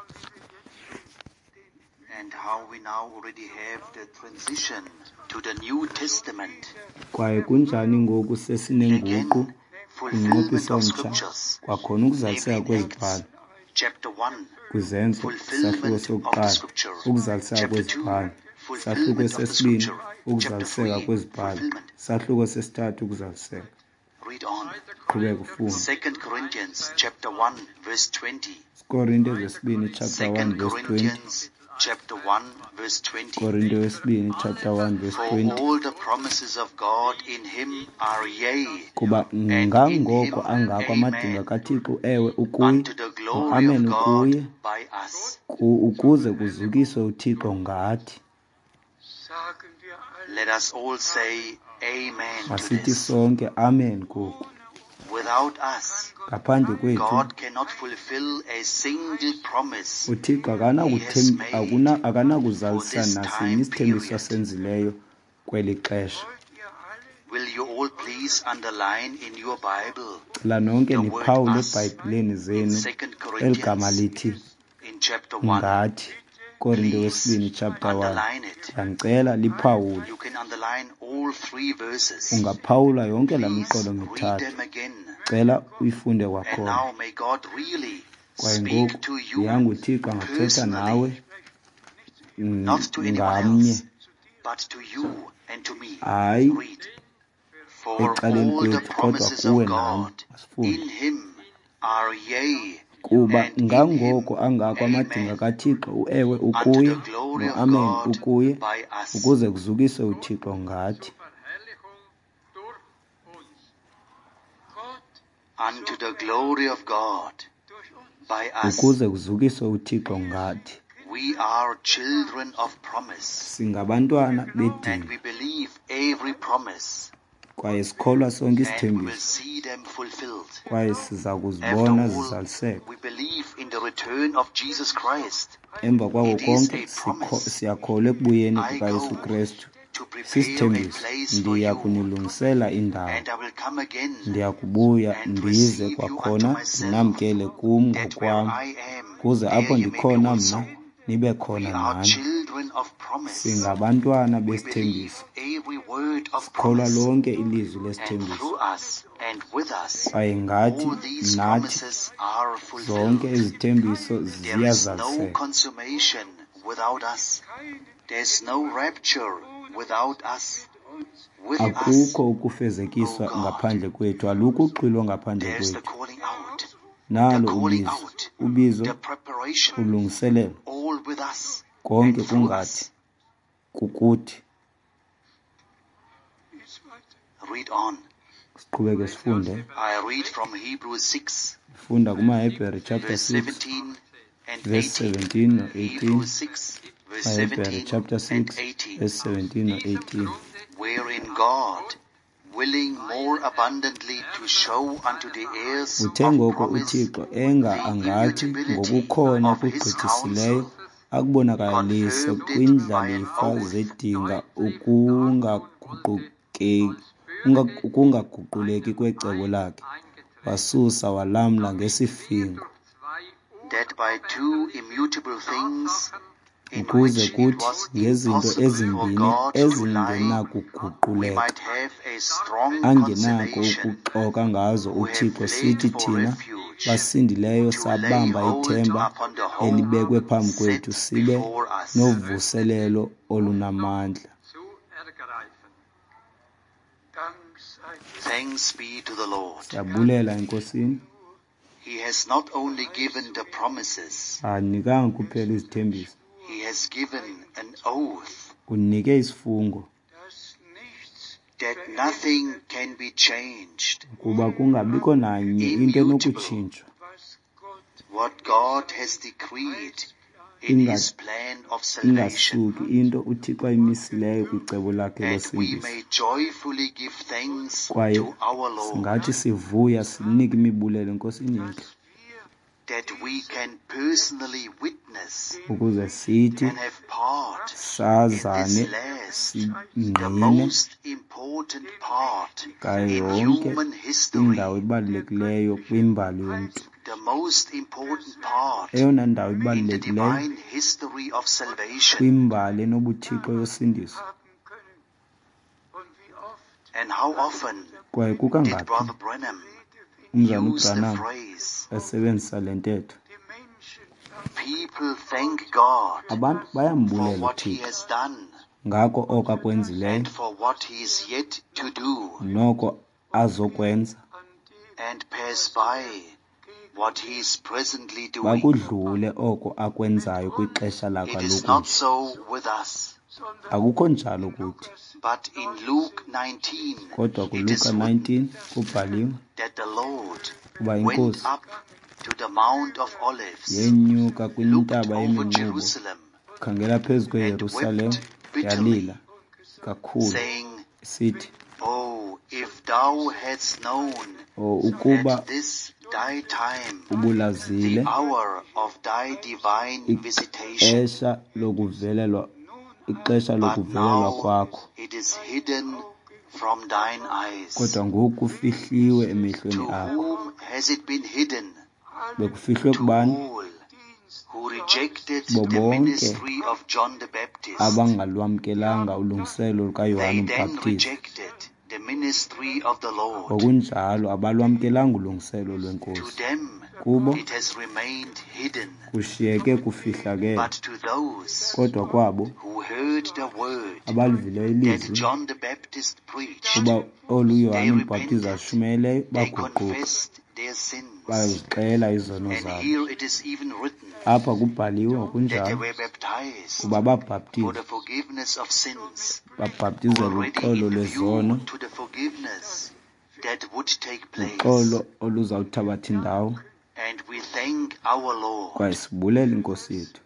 And how we now already have the transition to the New Testament. Kwaye kunjani ngoku sesinenguqu Again, fulfillment kunqophiso of mtsha, scriptures. kwakhona ukuzaliseka Namely in kwezibhalo Acts chapter one, kwizenzo sahluko fulfillment of the sokuqala, scripture. ukuzaliseka Chapter two, kwezibhalo sahluko fulfillment of the sesibini, scripture. Chapter ukuzaliseka three, kwezibhalo fulfillment. sahluko sesithathu, ukuzaliseka. Read on. Qhubeka ufunda. Second Corinthians chapter one, verse twenty. Korinte wesibini chapter one Second verse twenty. Corinthians chapter one, verse twenty. Korinte wesibini chapter one verse For twenty. all the promises of God in Him are yea, Kuba ngangoko angako amadinga kaThixo ewe ukuye unto the glory no-amen of ukuye God by us. ku- ukuze kuzukiswe uThixo ngathi. Sagen wir alle, Let us all say amen to Masithi this. sonke amen koku. Without us, Ngaphandle kwethu God cannot fulfill a single promise uThixo akanakuthemba akuna akanakuzalisa nasinye isithembiso asenzileyo kweli xesha. wollt ihr alle Will you all please underline in your Bible Cela nonke the word niphawule us eBhayibhileni in zenu Second eligama Corinthians lithi in chapter one? ngathi. Korinte wesibini Please chapter one. underline it. Ndicela liphawule. You can underline all three verses. Ungaphawula yonke la Please miqolo read mithathu. them again. Cela uyifunde And kwakhona. now may God really Kwaye speak to ngoku yangu you uThixo angathetha personally, nawe mm, not to anyone ngamnye, else, but to you and to me. hayi Read. For ecaleni all the kwethu kodwa promises kuwe of nami. God Asifunde. in Him are yea, Kuba and in ngangoko Him, angako amadinga amen, kaThixo uewe unto ukuye the glory of no-amen God ukuye by us. ukuze kuzukiswe uThixo ngathi. Verherrlichung durch uns. Gott Unto the glory of God durch uns. by us. Ukuze kuzukiswe uThixo ngathi. We are children of promise, Singabantwana and bedinga we believe every promise, kwaye sikholwa sonke and we will isithembiso see them fulfilled. kwaye siza kuzibona After all, zizaliseka. we believe in the return of Jesus Christ Emva kwako It is konke a sikho- promise. siyakholwa ekubuyeni I kukaYesu go Kristu. to prepare a Sisithembiso, place for ndiya you, kunilungisela indawo, and I will come again, ndiya kubuya and ndize receive you kwakhona unto myself, ndinamkele kum that where ngokwam, I am, kuze there apho you may be ndikhona also. mna nibe We khona are nani. children of promise. Singabantwana We believe besithembiso, every word of sikholwa promise, lonke ilizwi and lesithembiso, through us and with us, kwaye ngathi all these nathi promises are zonke fulfilled. izithembiso There is no ziyazaliseka. consummation without us. There's no rapture without us. With us, Akukho ukufezekiswa Oh God. ngaphandle kwethu, alukho uxilo ngaphandle there's the kwethu. calling out, the Nalo calling ubizo, out, ubizo, the preparation, ulungiselelo, all with us konke and through kungathi us. kukuthi. Lies weiter. Read on. Siqhubeke sifunde. I read from Hebrews six, Funda kumaHebhere chapter verse six, seventeen and verse eighteen. seventeen no eighteen. Hebrews six, verse maHebhere seventeen chapter and six, eighteen. verse seventeen no eighteen. Wherein God, willing more abundantly to show unto the heirs Uthe of ngoko promise uThixo enga the angathi immutability ngokukhona of his okugqithisileyo counsel, akubonakalise confirmed it kwindlalifa by an oath. zedinga ukungaguquke- unga- ukungaguquleki kwecebo lakhe, wasusa walamla ngesifingo, that by two immutable things in ukuze which it kuthi was ngezinto impossible for ezimbini God to lie, we ezingenakuguquleka might have a strong angenako consolation, ukuxoka ngazo who have uThixo laid sithi for thina refuge basindileyo to lay sabamba hold ithemba upon the hope elibekwe phambi kwethu set sibe before us. novuselelo olunamandla. zu ergreifen. Dank sei dir. Thanks be to the Lord. Siyabulela enkosini, He has not only given the promises, anikanga kuphela izithembiso, He has given an oath unike isifungo Dass nichts that nothing can be changed. kuba kungabikho nanye into enokutshintshwa. was Gott What God has decreed in Inga- His plan of salvation, ingasuki into uthixo ayimisileyo kwicebo lakhe and we losindiso. may joyfully give thanks Kwaye to our Lord singathi sivuya sinike imibulelo enkosini yethu that we can personally witness ukuze sithi and have part in sazane this last, the singqine most important part ngayo in yonke human indawo history, ibalulekileyo kwimbali yomntu, the most important part eyona ndawo in the ibalulekileyo divine history of salvation. kwimbali enobuthixo yosindiso. haben können. Und wie oft And how often Kwaye did kukangaphi Brother Branham umzana use the uBranham phrase, esebenzisa le ntetho? die Menschen danken, people thank God Abantu for bayambulela what He uthixo has done ngako oko akwenzileyo and for what He is yet to do, noko azokwenza, an die and pass by what He is presently doing. bakudlule oko akwenzayo kwixesha lakhe It is not lokunje. so with us, sondern Akukho njalo kuthi, but in Luke nineteen kodwa it is kuLuka written nineteen kubhaliwe that the Lord kuba went inkosi up to the Mount of Olives, yenyuka looked kwintaba over yeminqubo, Jerusalem, khangela phezu and kweYerusalem, wept bitterly, yalila kakhulu, saying, sithi, Oh, if thou hadst known "O ukuba at this thy time ubulazile the hour of thy divine visitation, ixesha lokuvelelwa ixesha but lokuvelelwa now kwakho, it is hidden from thine eyes. kodwa ngoku kufihliwe emehlweni To akho." whom has it been hidden? Bekufihlwe To kubani? all who rejected Bo the bonke ministry of John the Baptist. abangalwamkelanga ulungiselo They lukaYohane then uMbhaptizi. rejected the ministry of the Lord. Ngokunjalo abalwamkelanga ulungiselo To lwenkosi. them Kubo it has remained hidden, kushiyeke kufihlakele, but to those kodwa kwabo who heard the word abalivileyo that ilizwi John the Baptist preached, kuba olu they Yohane uMbhaptizi repented, ashumayeleyo they baguquka, confessed their sins. bazixela izono And zabo. here it is even written Apha kubhaliwe that they ngokunjalo were baptized kuba for babhaptize, the forgiveness of sins, babhaptizela already uxolo in lwezono, view to the forgiveness that would take place. uxolo oluzawuthabatha indawo. And we thank our Lord Kwaye sibulela inkosi yethu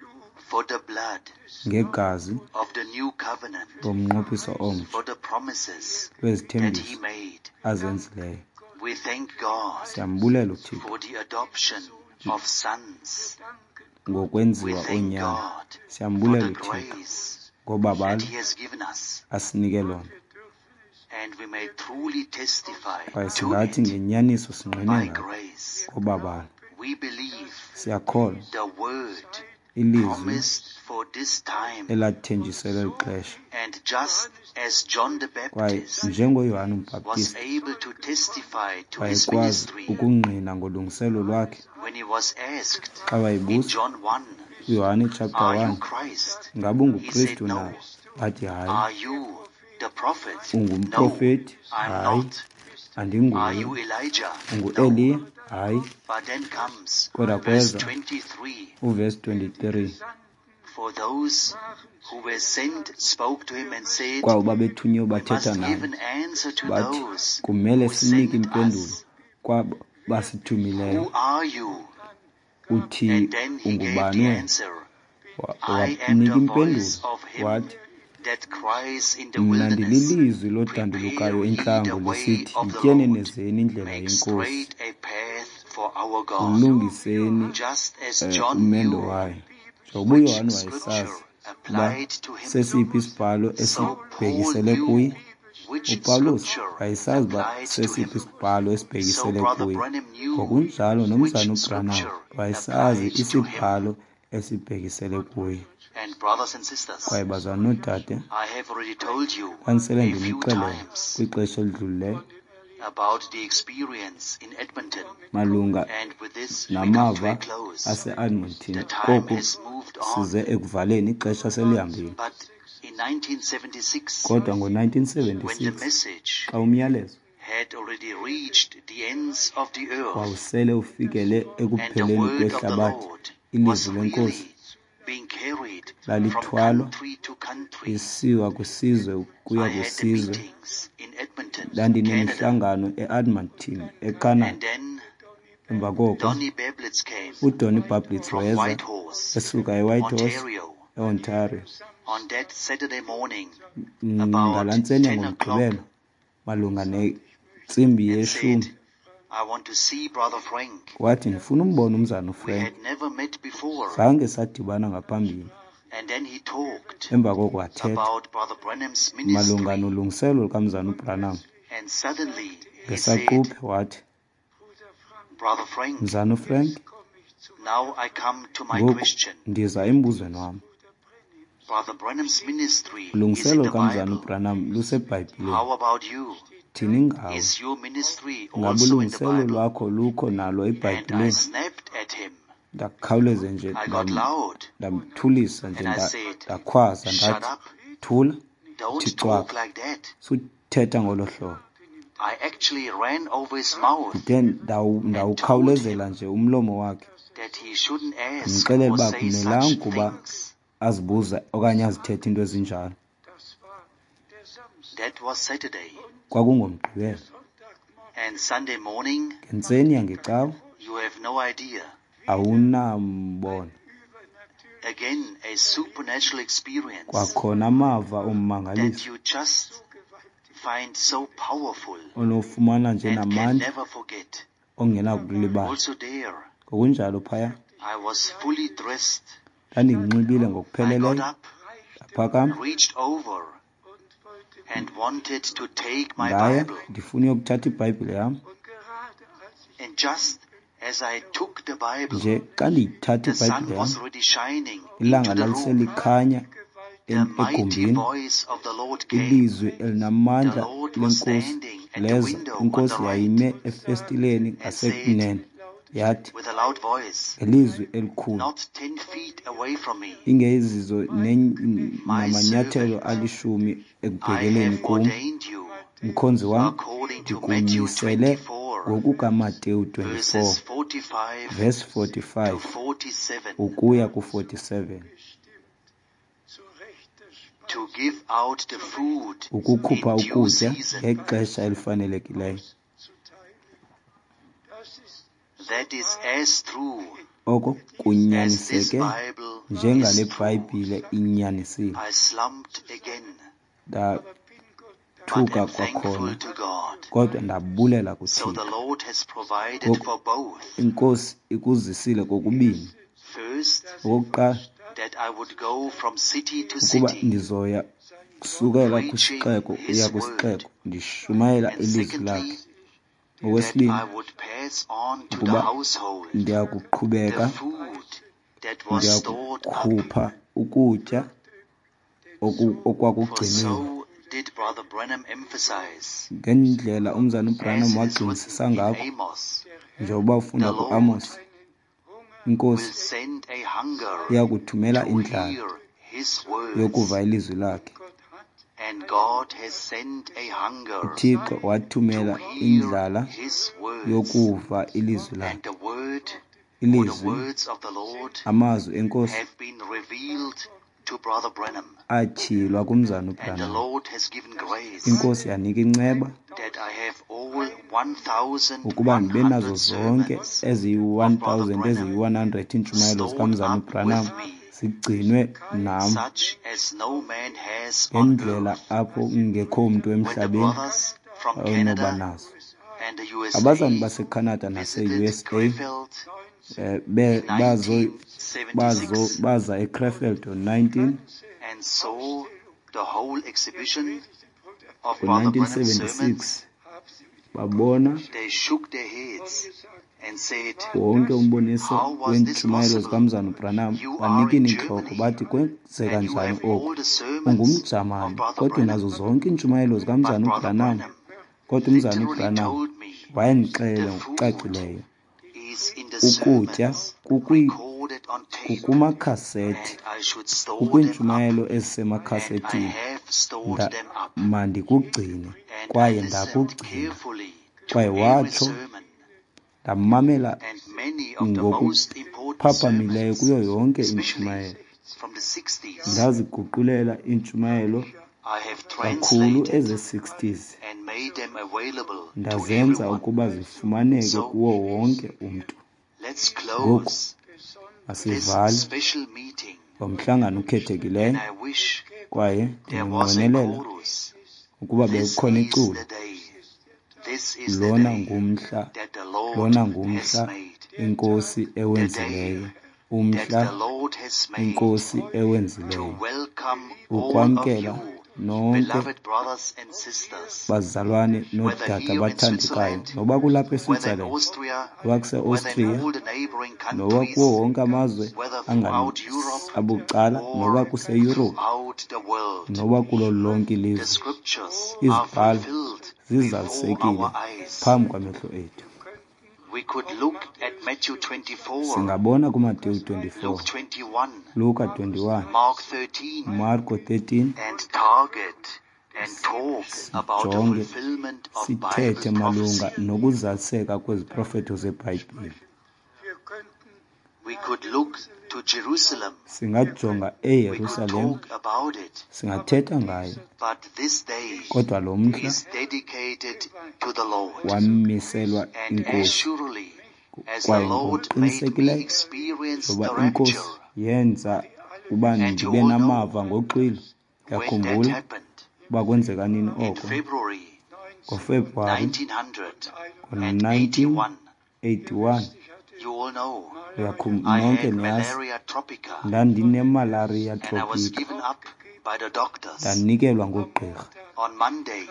for the blood ngegazi of the new covenant, ngomnqophiso omtsha for the promises that wezithembiso He made. azenzileyo. We thank God Siyambulela uThixo for the adoption of sons. We ngokwenziwa thank onyana. God for Siyambulela the uThixo grace ngoba that balo He has given us, asinike lona. and we may truly testify Kwaye to singathi it ngenyaniso sinqine by ngalo grace. ngoba balo. We believe Siyakholwa the word ilizwi promised for this time, elathenjiselwa eli xesha. and just as John the Kwaye Baptist njengoYohane was uMbhaptizi able to testify to his wayekwazi ministry ukungqina ngolungiselo lwakhe when he was asked xa in wayibuza John one, uYohane chapter Are you one, Christ? ngabe He said, ungukristu No. na? Wathi hayi. Are you the prophet? Ungumprofeti? No, I'm Hayi. not. Are Andinguye. you Elijah? Ungu-Eliya? No. Hayi. But then comes Kodwa verse kweza twenty-three. uverse twenty-three, For those who were sent spoke to him and said, kwabo babethunyiwe We bathetha must give naye an answer to bathi those kumele who sinike sent impendulo us. kwabo basithumileyo. Who are you? Uthi And then he gave ungubani the wena? answer. Wa- I am Wanika the impendulo voice of him wathi, that cries in the mna wilderness. ndililizwi lodandulukayo Prepare ye the entlango way lisithi of the yityenenezeni Lord. indlela Make yenkosi, straight a path for our God. ulungiseni Just as eh, John umendo knew wayo. Njengoba which uYohane scripture wayesazi uba applied to him, sesiphi isibhalo so Paul esibhekisele kuye, knew which uPawulos scripture wayesazi uba applied to sesiphi him. isibhalo So esibhekisele Brother kuye. Branham knew Ngokunjalo which nomzana uBranham scripture wayesazi applied to isibhalo him. esibhekisele kuye. And brothers and sisters, Kwaye bazalwane noodade, I have already told you kwanisele a few ndinixelele times kwixesha elidlulileyo about the experience in Edmonton. malunga And with this, we come to a namava close. ase-Edmonton. The time Koku has moved size on. ekuvaleni, ixesha selihambile. But in nineteen seventy-six, Kodwa ngo-nineteen when the seventy-six message xa umyalezo had already reached the ends of the earth, wawusele ufikele and the ekupheleni word of the kwehlabathi, Lord was ilizwi lenkosi really being carried from lalithwalwa country to country, isiwa kwisizwe I kuya had the kwisizwe. meetings in Edmonton, Canada, Ndandinemihlangano e-Edmonton, eCanada. and then Emva koko Donnie Bablitz came uDonnie Bablitz from weza Whitehorse, esuka eWhitehorse, Ontario, eOntario. on that Saturday morning Ngalantseni ten ngomgqibelo o'clock, malunga netsimbi and yeshumi said, I want to see Brother Frank. wathi ndifuna umbona umzana We uFrank. had never met before. Zange sadibana ngaphambili. And then he talked Emva koko wathetha about Brother Branham's malunga ministry, nolungiselo lukamzana uBranham. and suddenly he said, Ngesaquphe wathi, Brother Frank, mzana uFrank, now I come to my ngoku question. ndiza embuzweni wam. Brother Branham's ministry is in Ulungiselo the lukamzana Bible. uBranham lusebhayibhileni. How about you? Thini ngawe? Is your ministry Ngabe also in the ulungiselo Bible? lwakho lukho nalo And I ebhayibhileni? snapped at him. Ndakhawuleze nje I got ndam- loud. ndamthulisa nje And I nda- said, ndakhwaza Shut ndathi, up. thula, Don't Thi talk cwaka. like that. suthetha ngolo hlobo. I actually ran over his mouth Ndide ndawu- ndawukhawulezela nje umlomo wakhe, that he shouldn't ask ndimxelela or uba say akumelanga such ukuba things. azibuza okanye azithethe into ezinjalo. That was Saturday. Kwakungomgqibelo. And Sunday morning, Ngentseni yangecawa you have no idea. awunambono. Again, a supernatural experience Kwakhona amava that ommangalisi you just find so powerful onofumana nje and can namandla never forget. ongenakulibala. Also there, Ngokunjalo phaya I was fully dressed. ndandinxibile I got ngokupheleleyo, up, ndaphakama reached over, and wanted to take my ndaya Bible. ndifuna uyokuthatha ibhayibhile yam. And just as I took the Bible, Nje xa ndiyithatha the sun ibhayibhile was yam, already shining ilanga into the room. laliselikhanya The em- mighty egumbini. voice of the Lord came. Ilizwi The elinamandla Lord was lenkosi standing at the leza. window on Inkosi the yayime right efestileni and ngasekunene, yathi with a loud voice, ngelizwi elikhulu, not ten feet away from me, ingezizo nen- namanyathelo alishumi I ekubhekeleni have kum. ordained you, Mkhonzi wam, according to Matthew ndikumisele twenty-four, ngokukaMateyu verses twenty-four, forty-five verse to forty-five forty-seven, ukuya ku-forty-seven, to give out the food ukukhupha in due ukutya season. ngexesha elifanelekileyo. That is as true Oko as this kunyaniseke Bible njengale is true. Bhayibhile inyanisile. I slumped again, Ndathuka but am thankful kwakhona, to God. kodwa ndabulela So the kuThixo. Lord has provided Ngoku for both. inkosi ikuzisile kokubini. First, Okokuqala that I would go from city to ukuba city, ndizoya kusukela kwisixeko uya kwisixeko ndishumayela and ilizwi secondly, lakhe. that Okwesibini I would pass on to the ukuba household ndiya the kuqhubeka food that was ndiya stored up. kukhupha ukutya oku- For okwakugciniwe. so did Brother Branham emphasize, Ngendlela umzana as uBranham it is wagxinisisa written in ngakho, Amos, njengoba the ufunda Lord ku-Amos, will inkosi send a hunger iya kuthumela to indlala hear his words. yokuva ilizwi lakhe. And God has sent a hunger uThixo wathumela to indlala hear his words. yokuva ilizwi And lakhe. the word, or the Ilizwi, words of the Lord, amazwi enkosi have been revealed to Brother Branham. atyhilwa kumzana And the uBranham. Lord has given grace Inkosi yanika inceba that I have all one thousand ukuba one ndibe nazo hundred zonke sermons eziyi-one thousand eziyi-one hundred iintshumayelo stored zikamzana up uBranham with me, zigcinwe nam such as no man has on ngendlela earth. apho kungekho mntu When the emhlabeni brothers from onoba Canada nazo. and the U S Abazali A baseCanada visited nase-U S A Krefeld eh, be- in bazo nineteen bazo seventy-six baza eCrefeld ngo-nineteen and saw the whole exhibition of Brother ngo-nineteen Branham's seventy-six sermons, babona they shook their heads and said, wonke umboniso How was this weentshumayelo possible? zikamzana uBranham, You are banika in intloko Germany bathi kwenzeka and you njani have oku. all the sermons Ungumjamani of Brother kodwa Branham, unazo zonke iintshumayelo but zikamzana Brother uBranham, Branham kodwa umzana literally uBranham told me wayendixelela the food ngokucacileyo is in the ukutya sermons kukwi- recorded on tape, kukumakhasethi and I should store them kukwiintshumayelo up, and I ezisemakhasetini have stored nda them up, mandikugcine and I kwaye listened ndakugcina carefully to kwaye every watsho sermon, ndamamela and many of the most important ngokuphapamileyo kuyo sermons, yonke especially intshumayelo. from the sixties, Ndaziguqulela iintshumayelo I have kakhulu translated eze-sixties and made them available to ndazenza everyone. ukuba zifumaneke So, kuwo wonke umntu. Let's Ngoku close this masivale special meeting, ngomhlangano and ukhethekileyo I wish kwaye there was a ndinqwenelela chorus. ukuba This bekukhona is iculo. the day. This is the Lona day ngumhla, that the Lord lona has ngumhla made. inkosi The day ewenzileyo. that Umhla the Lord has made inkosi to ewenzileyo. welcome all of Ukwamkela you, nonke beloved brothers and sisters, bazalwane whether noodada here in bathandekayo, Switzerland, noba kulapha whether in eSwitzerland, Austria, noba whether in kuse-Austria, all the neighboring noba countries, kuwo wonke amazwe whether throughout Europe abucala, noba or kuseYurophu, throughout the world. noba kulo lonke The ilizwe. scriptures are Izibhalo fulfilled before zizalisekile our eyes. phambi kwamehlo ethu. We could look at Matthew twenty-four, Singabona kuMateyu Luke twenty-four, twenty-one, Luka twenty-one, Mark thirteen, Marko thirteen, and target and talk about the sijonge fulfillment of sithethe Bible malunga prophecy. nokuzaliseka kweziprofeto zeBhayibhile. We could look to Jerusalem. Singajonga We could eYerusalem, talk about it. singathetha ngayo, But this day kodwa lo mhla is dedicated to the Lord. wamiselwa And as inkosi. surely as the Kwaye Lord made me ngokuqinisekileyo experience ngoba the inkosi rapture, yenza uba And you ndibe all namava ngoxwilo. when that Yakhumbula happened uba kwenzeka nini in oko February ngoFebruwari nineteen eighty-one. ngo-nineteen eighty-one. You all know Uyakhum- I nonke had niyazi malaria tropica, ndandinemalaria and I was tropica, given up by the doctors. ndanikelwa ngoogqirha. On Monday,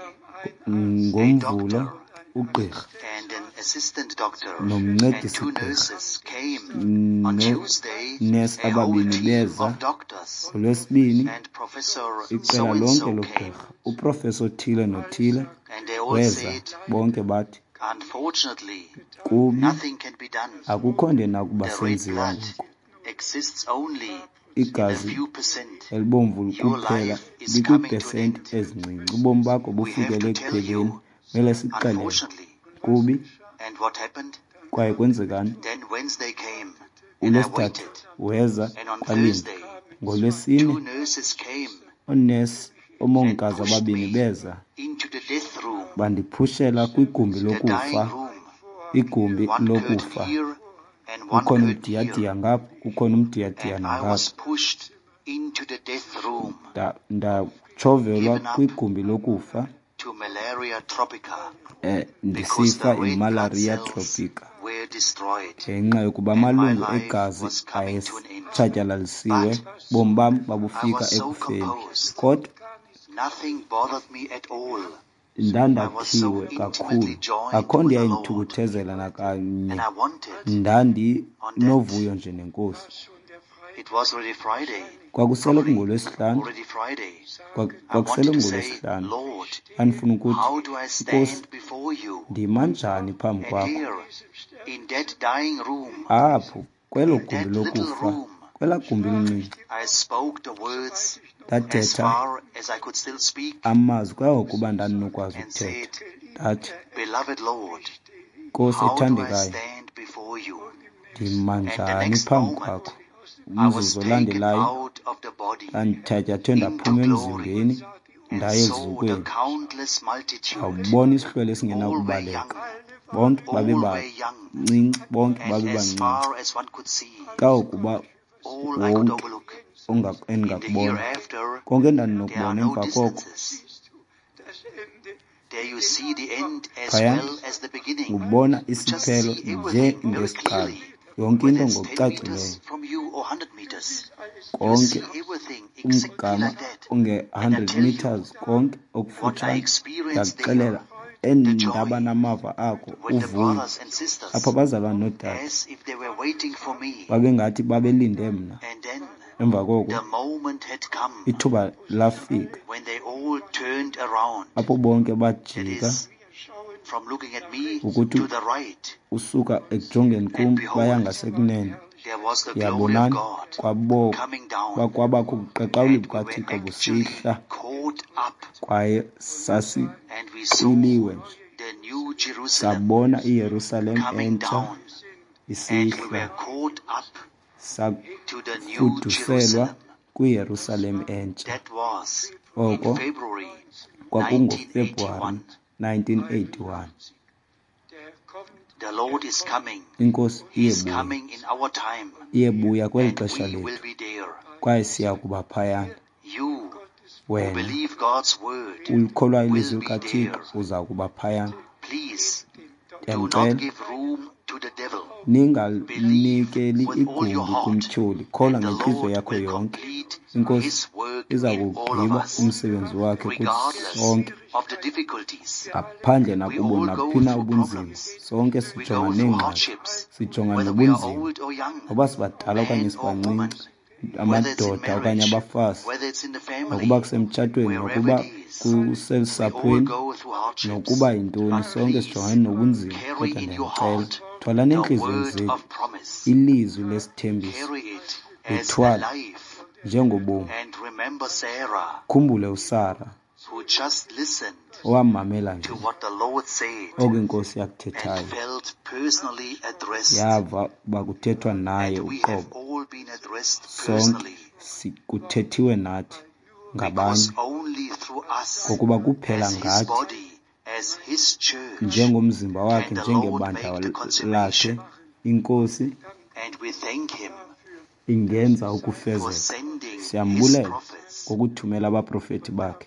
Ngomvulo ugqirha and an assistant doctor and nomncedisi two gqirha nurses came. On Tuesday, nurse a whole ababini team beza. of doctors ngoLwesibini and Professor iqela lonke so-and-so came. logqirha, uprofesa othile nothile And they all weza, said, bonke bathi unfortunately, kubi nothing can be done. akukho nto nakuba The red senziwa blood ngoku. exists only in a Igazi few percent. elibomvu Your kuphela life is coming to an likwiipesenti end. ezincinci. Ubomi bakho We have bufikele to tell ekupheleni. you, Mele sikuxelele unfortunately. kubi And what happened? kwaye kwenzekani. Then Wednesday came, and I uLwesithathu waited. weza And on kwalinda. Thursday, ngoLwesine two nurses came oonesi and omongikazi pushed ababini me beza into the death room, bandiphushela kwigumbi the dying lokufa, room. igumbi One curtain lokufa. here and one Kukhona curtain umdiyadiya here. ngapha, kukhona umdiyadiya And I was nangapha. pushed into the death room Nda- Ndatshovelwa Given up. kwigumbi lokufa to malaria tropica eh, because the ndisifa red blood imalaria cells tropica were destroyed. ngenxa yokuba And my amalungu life egazi was coming to an end. ayetshatyalaliswe, But bomi bam I babufika was so ekufeni. composed. Kodwa Nothing bothered me at all. ndandathiwe kakhulu, akho nto yayindithukuthezela nakanye, And I wanted. ndandinovuyo nje nenkosi. It was already Friday. Kwakusele Probably kungoLwesihlanu, already Friday. kwa- I kwakusele wanted to say, kungoLwesihlanu. Lord, Andifuna ukuthi how do I inkosi stand before you? ndima njani phambi And kwakho here, in that dying room, apho kwelo in that gumbi little lokufa, room, kwela gumbi lincinci, I spoke the words as ndathetha far as I could still speak amazwi kangangokuba ndandinokwazi and ukuthetha. said, Ndathi, Beloved Lord, Nkosi how do I ethandekayo, stand before you? ndima And the njani next phambi moment, kwakho. I was Umzuzu taken olandelayo out of the body ndandithatyathwe into ndaphuma glory emzimbeni and ndaya saw the ezukweni. countless multitude. Awubona isihlwele All were esingenakubaleka. young, Bonke all babe were young, bancinci, bonke and babe as bancinci. far as one could see, Kangangokuba all I could wonke overlook. onga- In the endingakubona, hereafter, konke there endandinokubona are no emva koko, distances. There you see the end as phaya well as the beginning. ngubona You just isiphelo see nje everything very ngesiqalo, clearly. yonke Whether into it's ten meters ngokucacileyo, from you or one hundred meters, you konke see everything exactly umgama like that. onge-one And I hundred tell you, meters konke what I okufutshane. experienced Ndakuxelela there, endaba namava akho, when the uvuyo brothers and sisters, apho abazalwane noodade as if they were waiting for me, babengathi babelinde mna. and then Emva koko the moment had come ithuba lafika when they all turned around. apho bonke That bajika, is, from looking at me ukuthi to the right. usuka ekujongeni kum baya ngasekunene. There was the glory of Yabonani God kwabo coming down, kwakwabakho ubuqaqawuli and we were bukaThixo actually busihla, caught up, kwaye and we sasiqiliwe saw nje. the new Jerusalem Sabona iYerusalem coming entsha down, and we isihla, were caught up to the new safuduselwa Jerusalem. kwiYerusalem entsha. That was Oko in February kwakungofebruwari nineteen eighty-one. nineteen eighty-one. The Lord is coming. Inkosi He's iyebuya coming in our time, iyebuya kweli and xesha we will lethu, be there. kwaye siya kuba phayana. You who Wena believe God's word ulikholwa ilizwi will be likaThixo there. uza kuba phayana. Please do not Ndiyamcela give room to the devil. ninganikeli with all your igumbi heart, kumtyholi, kholwa and the ngenhliziyo Lord yakho will yonke. complete Inkosi His work iza in all of kuwugqiba us, umsebenzi wakhe kuthi regardless sonke, of the difficulties. ngaphandle We nakubo all go naphi na through ubunzima. problems. Sonke We sijonga go through neengxaki, hardships, sijonga whether we are nobunzima, old or young, noba sibadala okanye man or woman, sibancinci, whether it's in amadoda okanye marriage, abafazi, whether it's in the family, nokuba kusemtshatweni, wherever nokuba it is. We all kusesaphweni, go through hardships, nokuba yintoni, but sonke please sijongane nobunzima. carry Kodwa in your ndiyamcela, heart thwalani the entliziyweni word zethu of promise. ilizwi lesithembiso, Carry it as a lithwale life. njengobomi. And remember Sarah, Khumbule uSara who just listened owamamela nje to what the Lord said oku inkosi and yakuthethayo, felt personally addressed. yava bakuthethwa naye And we have uqobo. all been addressed Sonke personally, sikuthethiwe nathi because ngabanye, only through us, ngokuba kuphela as His ngathi body, as His church, njengomzimba wakhe, can the Lord njengebandla make the lakhe, consummation. inkosi And we thank Him ingenza for ukufezeka. sending His Siyambulela prophets, ngokuthumela abaprofeti bakhe,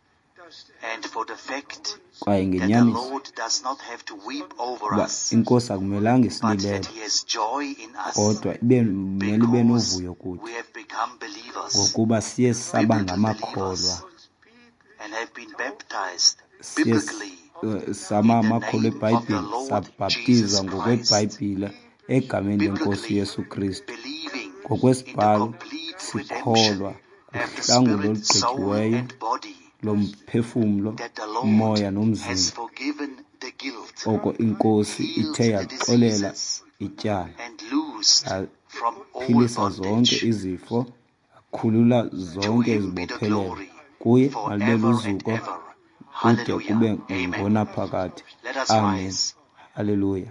and for the fact kwaye that the ngenyaniso Lord does not have to weep over kuba us, inkosi akumelanga but that isililele, He has joy in us, kodwa ibe mele ibe because novuyo we kuthi, have become believers, ngokuba siye saba biblical ngamakholwa, believers, and have been baptized siye biblically eh, sama in the amakholwa name of the eBhayibhile, Lord sabhaptizwa Jesus Christ, ngokweBhayibhile egameni lenkosi biblically Yesu Kristu, believing in the ngokwesibhalo complete sikholwa redemption of the kuhlangulo spirit, soul, olugqityiweyo and body, lomphefumlo, that the Lord umoya has nomzimba. forgiven the guilt, Oko inkosi healed ithe the yaxolela diseases, ityala, and loosed from all yaphilisa zonke bondage. izifo, yakhulula To zonke Him be the izibophelelo. glory Kuye forever malibele and uzuko ever. kude kube Hallelujah. Amen. ngonaphakade. Let us Amen. rise. Haleluya.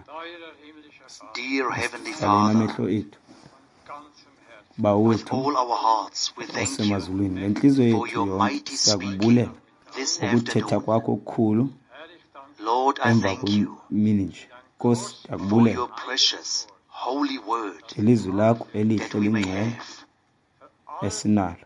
Dear Heavenly Valeni Father, amehlo ethu, with bawethu all our hearts, we thank you osemazulwini, ngenhliziyo for yethu your yonke mighty siyakubulela speaking this ukuthetha afternoon. kwakho okukhulu Lord, I emva thank you kwemini nje. Nkosi, for siyakubulela your precious, holy word ilizwi lakho that elihle we may lingcwele have, esinalo,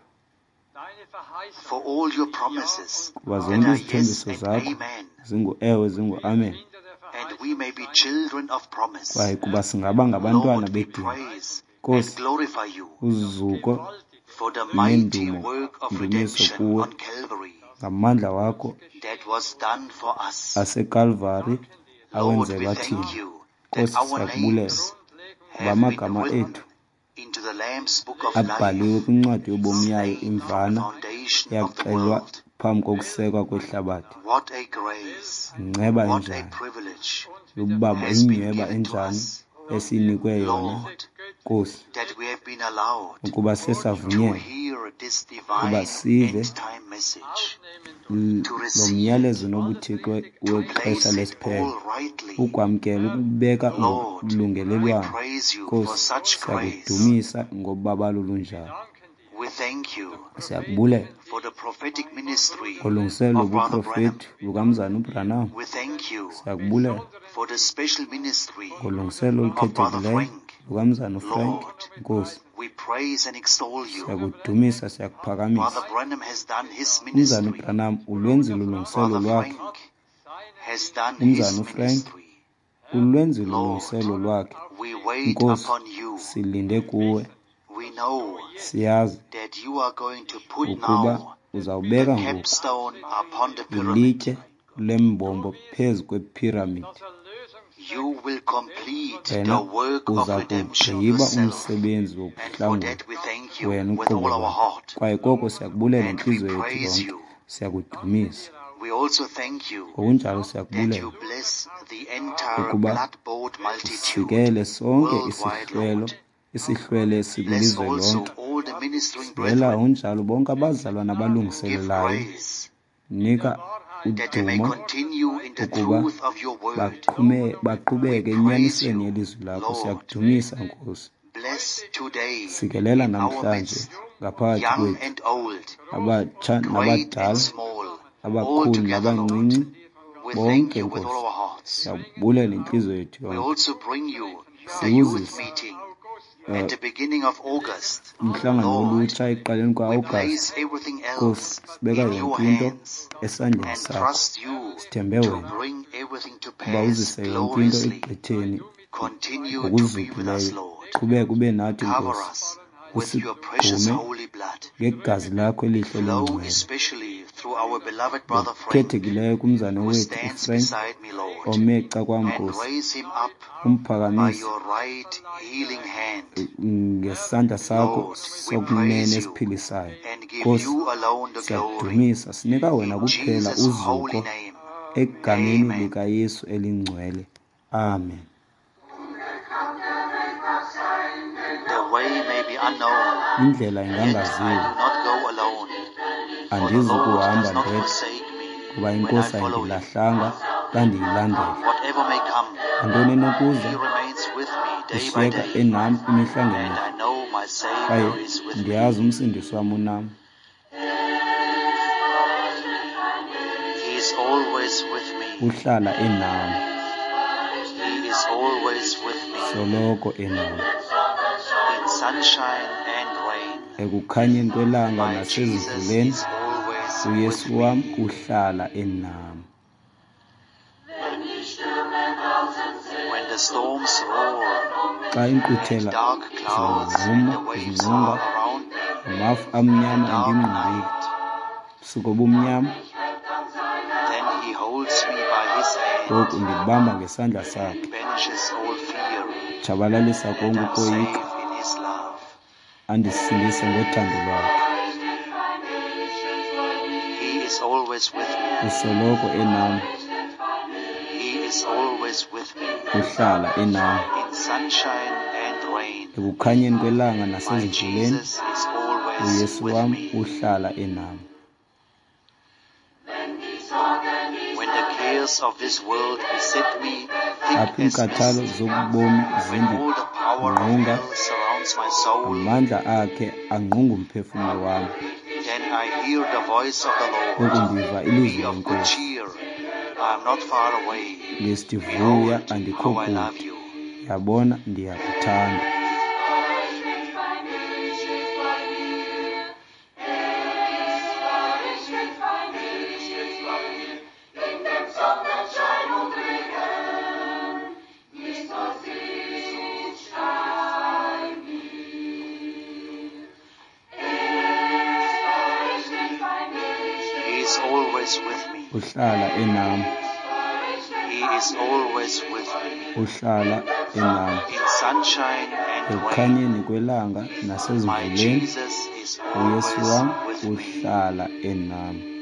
for all your promises kuba that zonke are yes izithembiso and zakho amen, zingu-ewe zingu-amen, and we may be children of promise. kwaye kuba singaba ngabantwana Lord, we bedini. praise and Nkosi, glorify you uzuko for the mighty nendumo work of ndumiso redemption kuwe on Calvary ngamandla wakho that was done for us. aseKalvari Lord, we awenzelwa thank thina. you that Nkosi, our siyakubulela names kuba have been amagama written ethu into the Lamb's Book of abhaliwe Life, kwincwadi yobomi yayo slain from the imvana, foundation of the yaxelwa world. phambi kokusekwa kwehlabathi. What a grace, Inceba what a enjani, privilege yobubaba has been inyweba given to enjani us, esinikwe yona, Lord, Nkosi, that we have been allowed ukuba to sesavunyelwa hear this ukuba divine sive end-time message, l- to lo receive myalezo it, nobuthixo to wexesha place it lesiphelo, all rightly. ukwamkela, ukubeka Lord, we ngobulungelelwano. praise you Nkosi, for such grace. siyakudumisa ngobabalo lunjalo. We thank you Siyakubulela for the prophetic ministry ngolungiselo of Brother Branham. lobuprofethi bukamzana uBranham. We thank you Siyakubulela for the special ministry ngolungiselo of Brother olukhethekileyo Frank. bukamzana uFrank. Lord, Nkosi, we praise and extol you. siyakudumisa, Brother siyakuphakamisa. Branham has done his Umzana ministry. uBranham ulwenzile ulungiselo Brother lwakhe. Frank has done Umzana his uFrank ministry. ulwenzile Lord, ulungiselo lwakhe. we wait Nkosi, upon you. silinde kuwe, We know siyazi that you are going to put ukuba now the uzawubeka ngoku capstone upon the pyramid. ilitye lembombo phezu kwepiramidi. You will complete the Wena work of uza redemption kugqiba yourself. umsebenzi And for wokuhlangula that we thank you wena with all uqobo our lwakho. heart. Kwaye koko siyakubulela And we intliziyo yethu praise yonke, you. siyakudumisa. We also thank you Ngokunjalo that siyakubulela you bless the entire ukuba blood-bought multitude usikele sonke worldwide, isihlwelo Lord. isihlwele Bless sikwilizwe also lonke. all the ministering Sibela brethren. unjalo bonke abazalwana Give abalungiselelayo. grace Nika that they may udumo continue in the ukuba truth of your word. baqhume baqhubeke We enyanisweni praise you, yelizwi lakho. Lord. Siyakudumisa Nkosi. Bless today Sikelela in our namhlanje midst, ngaphakathi young kwethu, and old, abatsha great and nabadala, small, all abakhulu together, Lord. nabancinci, We bonke thank you with all Nkosi. our hearts. Siyabulela inhliziyo yethu We yonke. also bring you the youth Siwuzise meeting at the beginning of August. umhlangano Lord, wolutsha ekuqaleni we kwa-Agasti. place everything Nkosi, else sibeka in your yonke into hands esandleni and sakho. trust you Sithembe to wena bring everything to ukuba pass uzise yonke into gloriously. egqitheni Continue to be with us, ngokuzuphileyo. Lord. Qhubeka ube nathi Cover Nkosi. us with your precious Usigqume holy blood. ngegazi lakho elihle Flow elingcwele. especially through our beloved brother Frank, Khethekileyo kumzane who wethu stands uFrank beside me, Lord, omeca kwam and Nkosi. raise him up by Umphakamise your right healing hand. ngesandla sakho Lord, we sokunene praise you esiphilisayo. and give Nkosi, you alone the glory. siyakudumisa, sinika wena In kuphela Jesus' uzuko holy name, egameni amen. likaYesu elingcwele. Amen. The way may be unknown, Indlela yet I ingangaziwa, do not go alone. For the andizi Lord kuhamba does not ndedwa, forsake me kuba when I inkosi follow him. ayindilahlanga xa ndiyilandela. Whatever may come, Nantoni enokuza, he remains with me day by ushiyeka day, enam imihla and ngemihla, I know my kwaye Savior is with me. ndiyazi umsindisi wam unam. He is always with me. Uhlala enam, He is always with me. soloko enam, In sunshine and rain, ekukhanyeni kwelanga my Jesus nasezimvuleni. is always with uYesu wam me. uhlala enam. When the storms roar Xa and inkqwithela dark clouds and zingquma the waves zinqunga, are around me, amafu amnyama dark endingqongile, night, ubusuku obumnyama, then he holds me by his ngoku hand undibamba ngesandla and sakhe, banishes all fear, tshabalalisa and konke I'm ukoyika, safe in his love. andisindise ngothando lwakhe. He is always with me. Usoloko enam, He is always with me. uhlala enam, In sunshine and rain, ekukhanyeni kwelanga my nasezimvuleni. Jesus is always uYesu with wam me. uhlala enam. When the cares of this world beset me, thick Apho as iinkathalo mist, zobubomi when all the power of zindingqunga, hell surrounds my soul, amandla akhe angqunga umphefumlo wam, then I hear the voice of the ngoku Lord. ndiva ilizwi Be of good lenkosi. cheer. I am not far away. Ngesivuya Behold, andikho how I love kude. you. Yabona ndiyakuthanda. He is always with me. Uhlala enam, He is always with me. uhlala enam, In sunshine and rain, ekukhanyeni kwelanga my nasezimvuleni. Jesus is uYesu wam always with me. uhlala enam.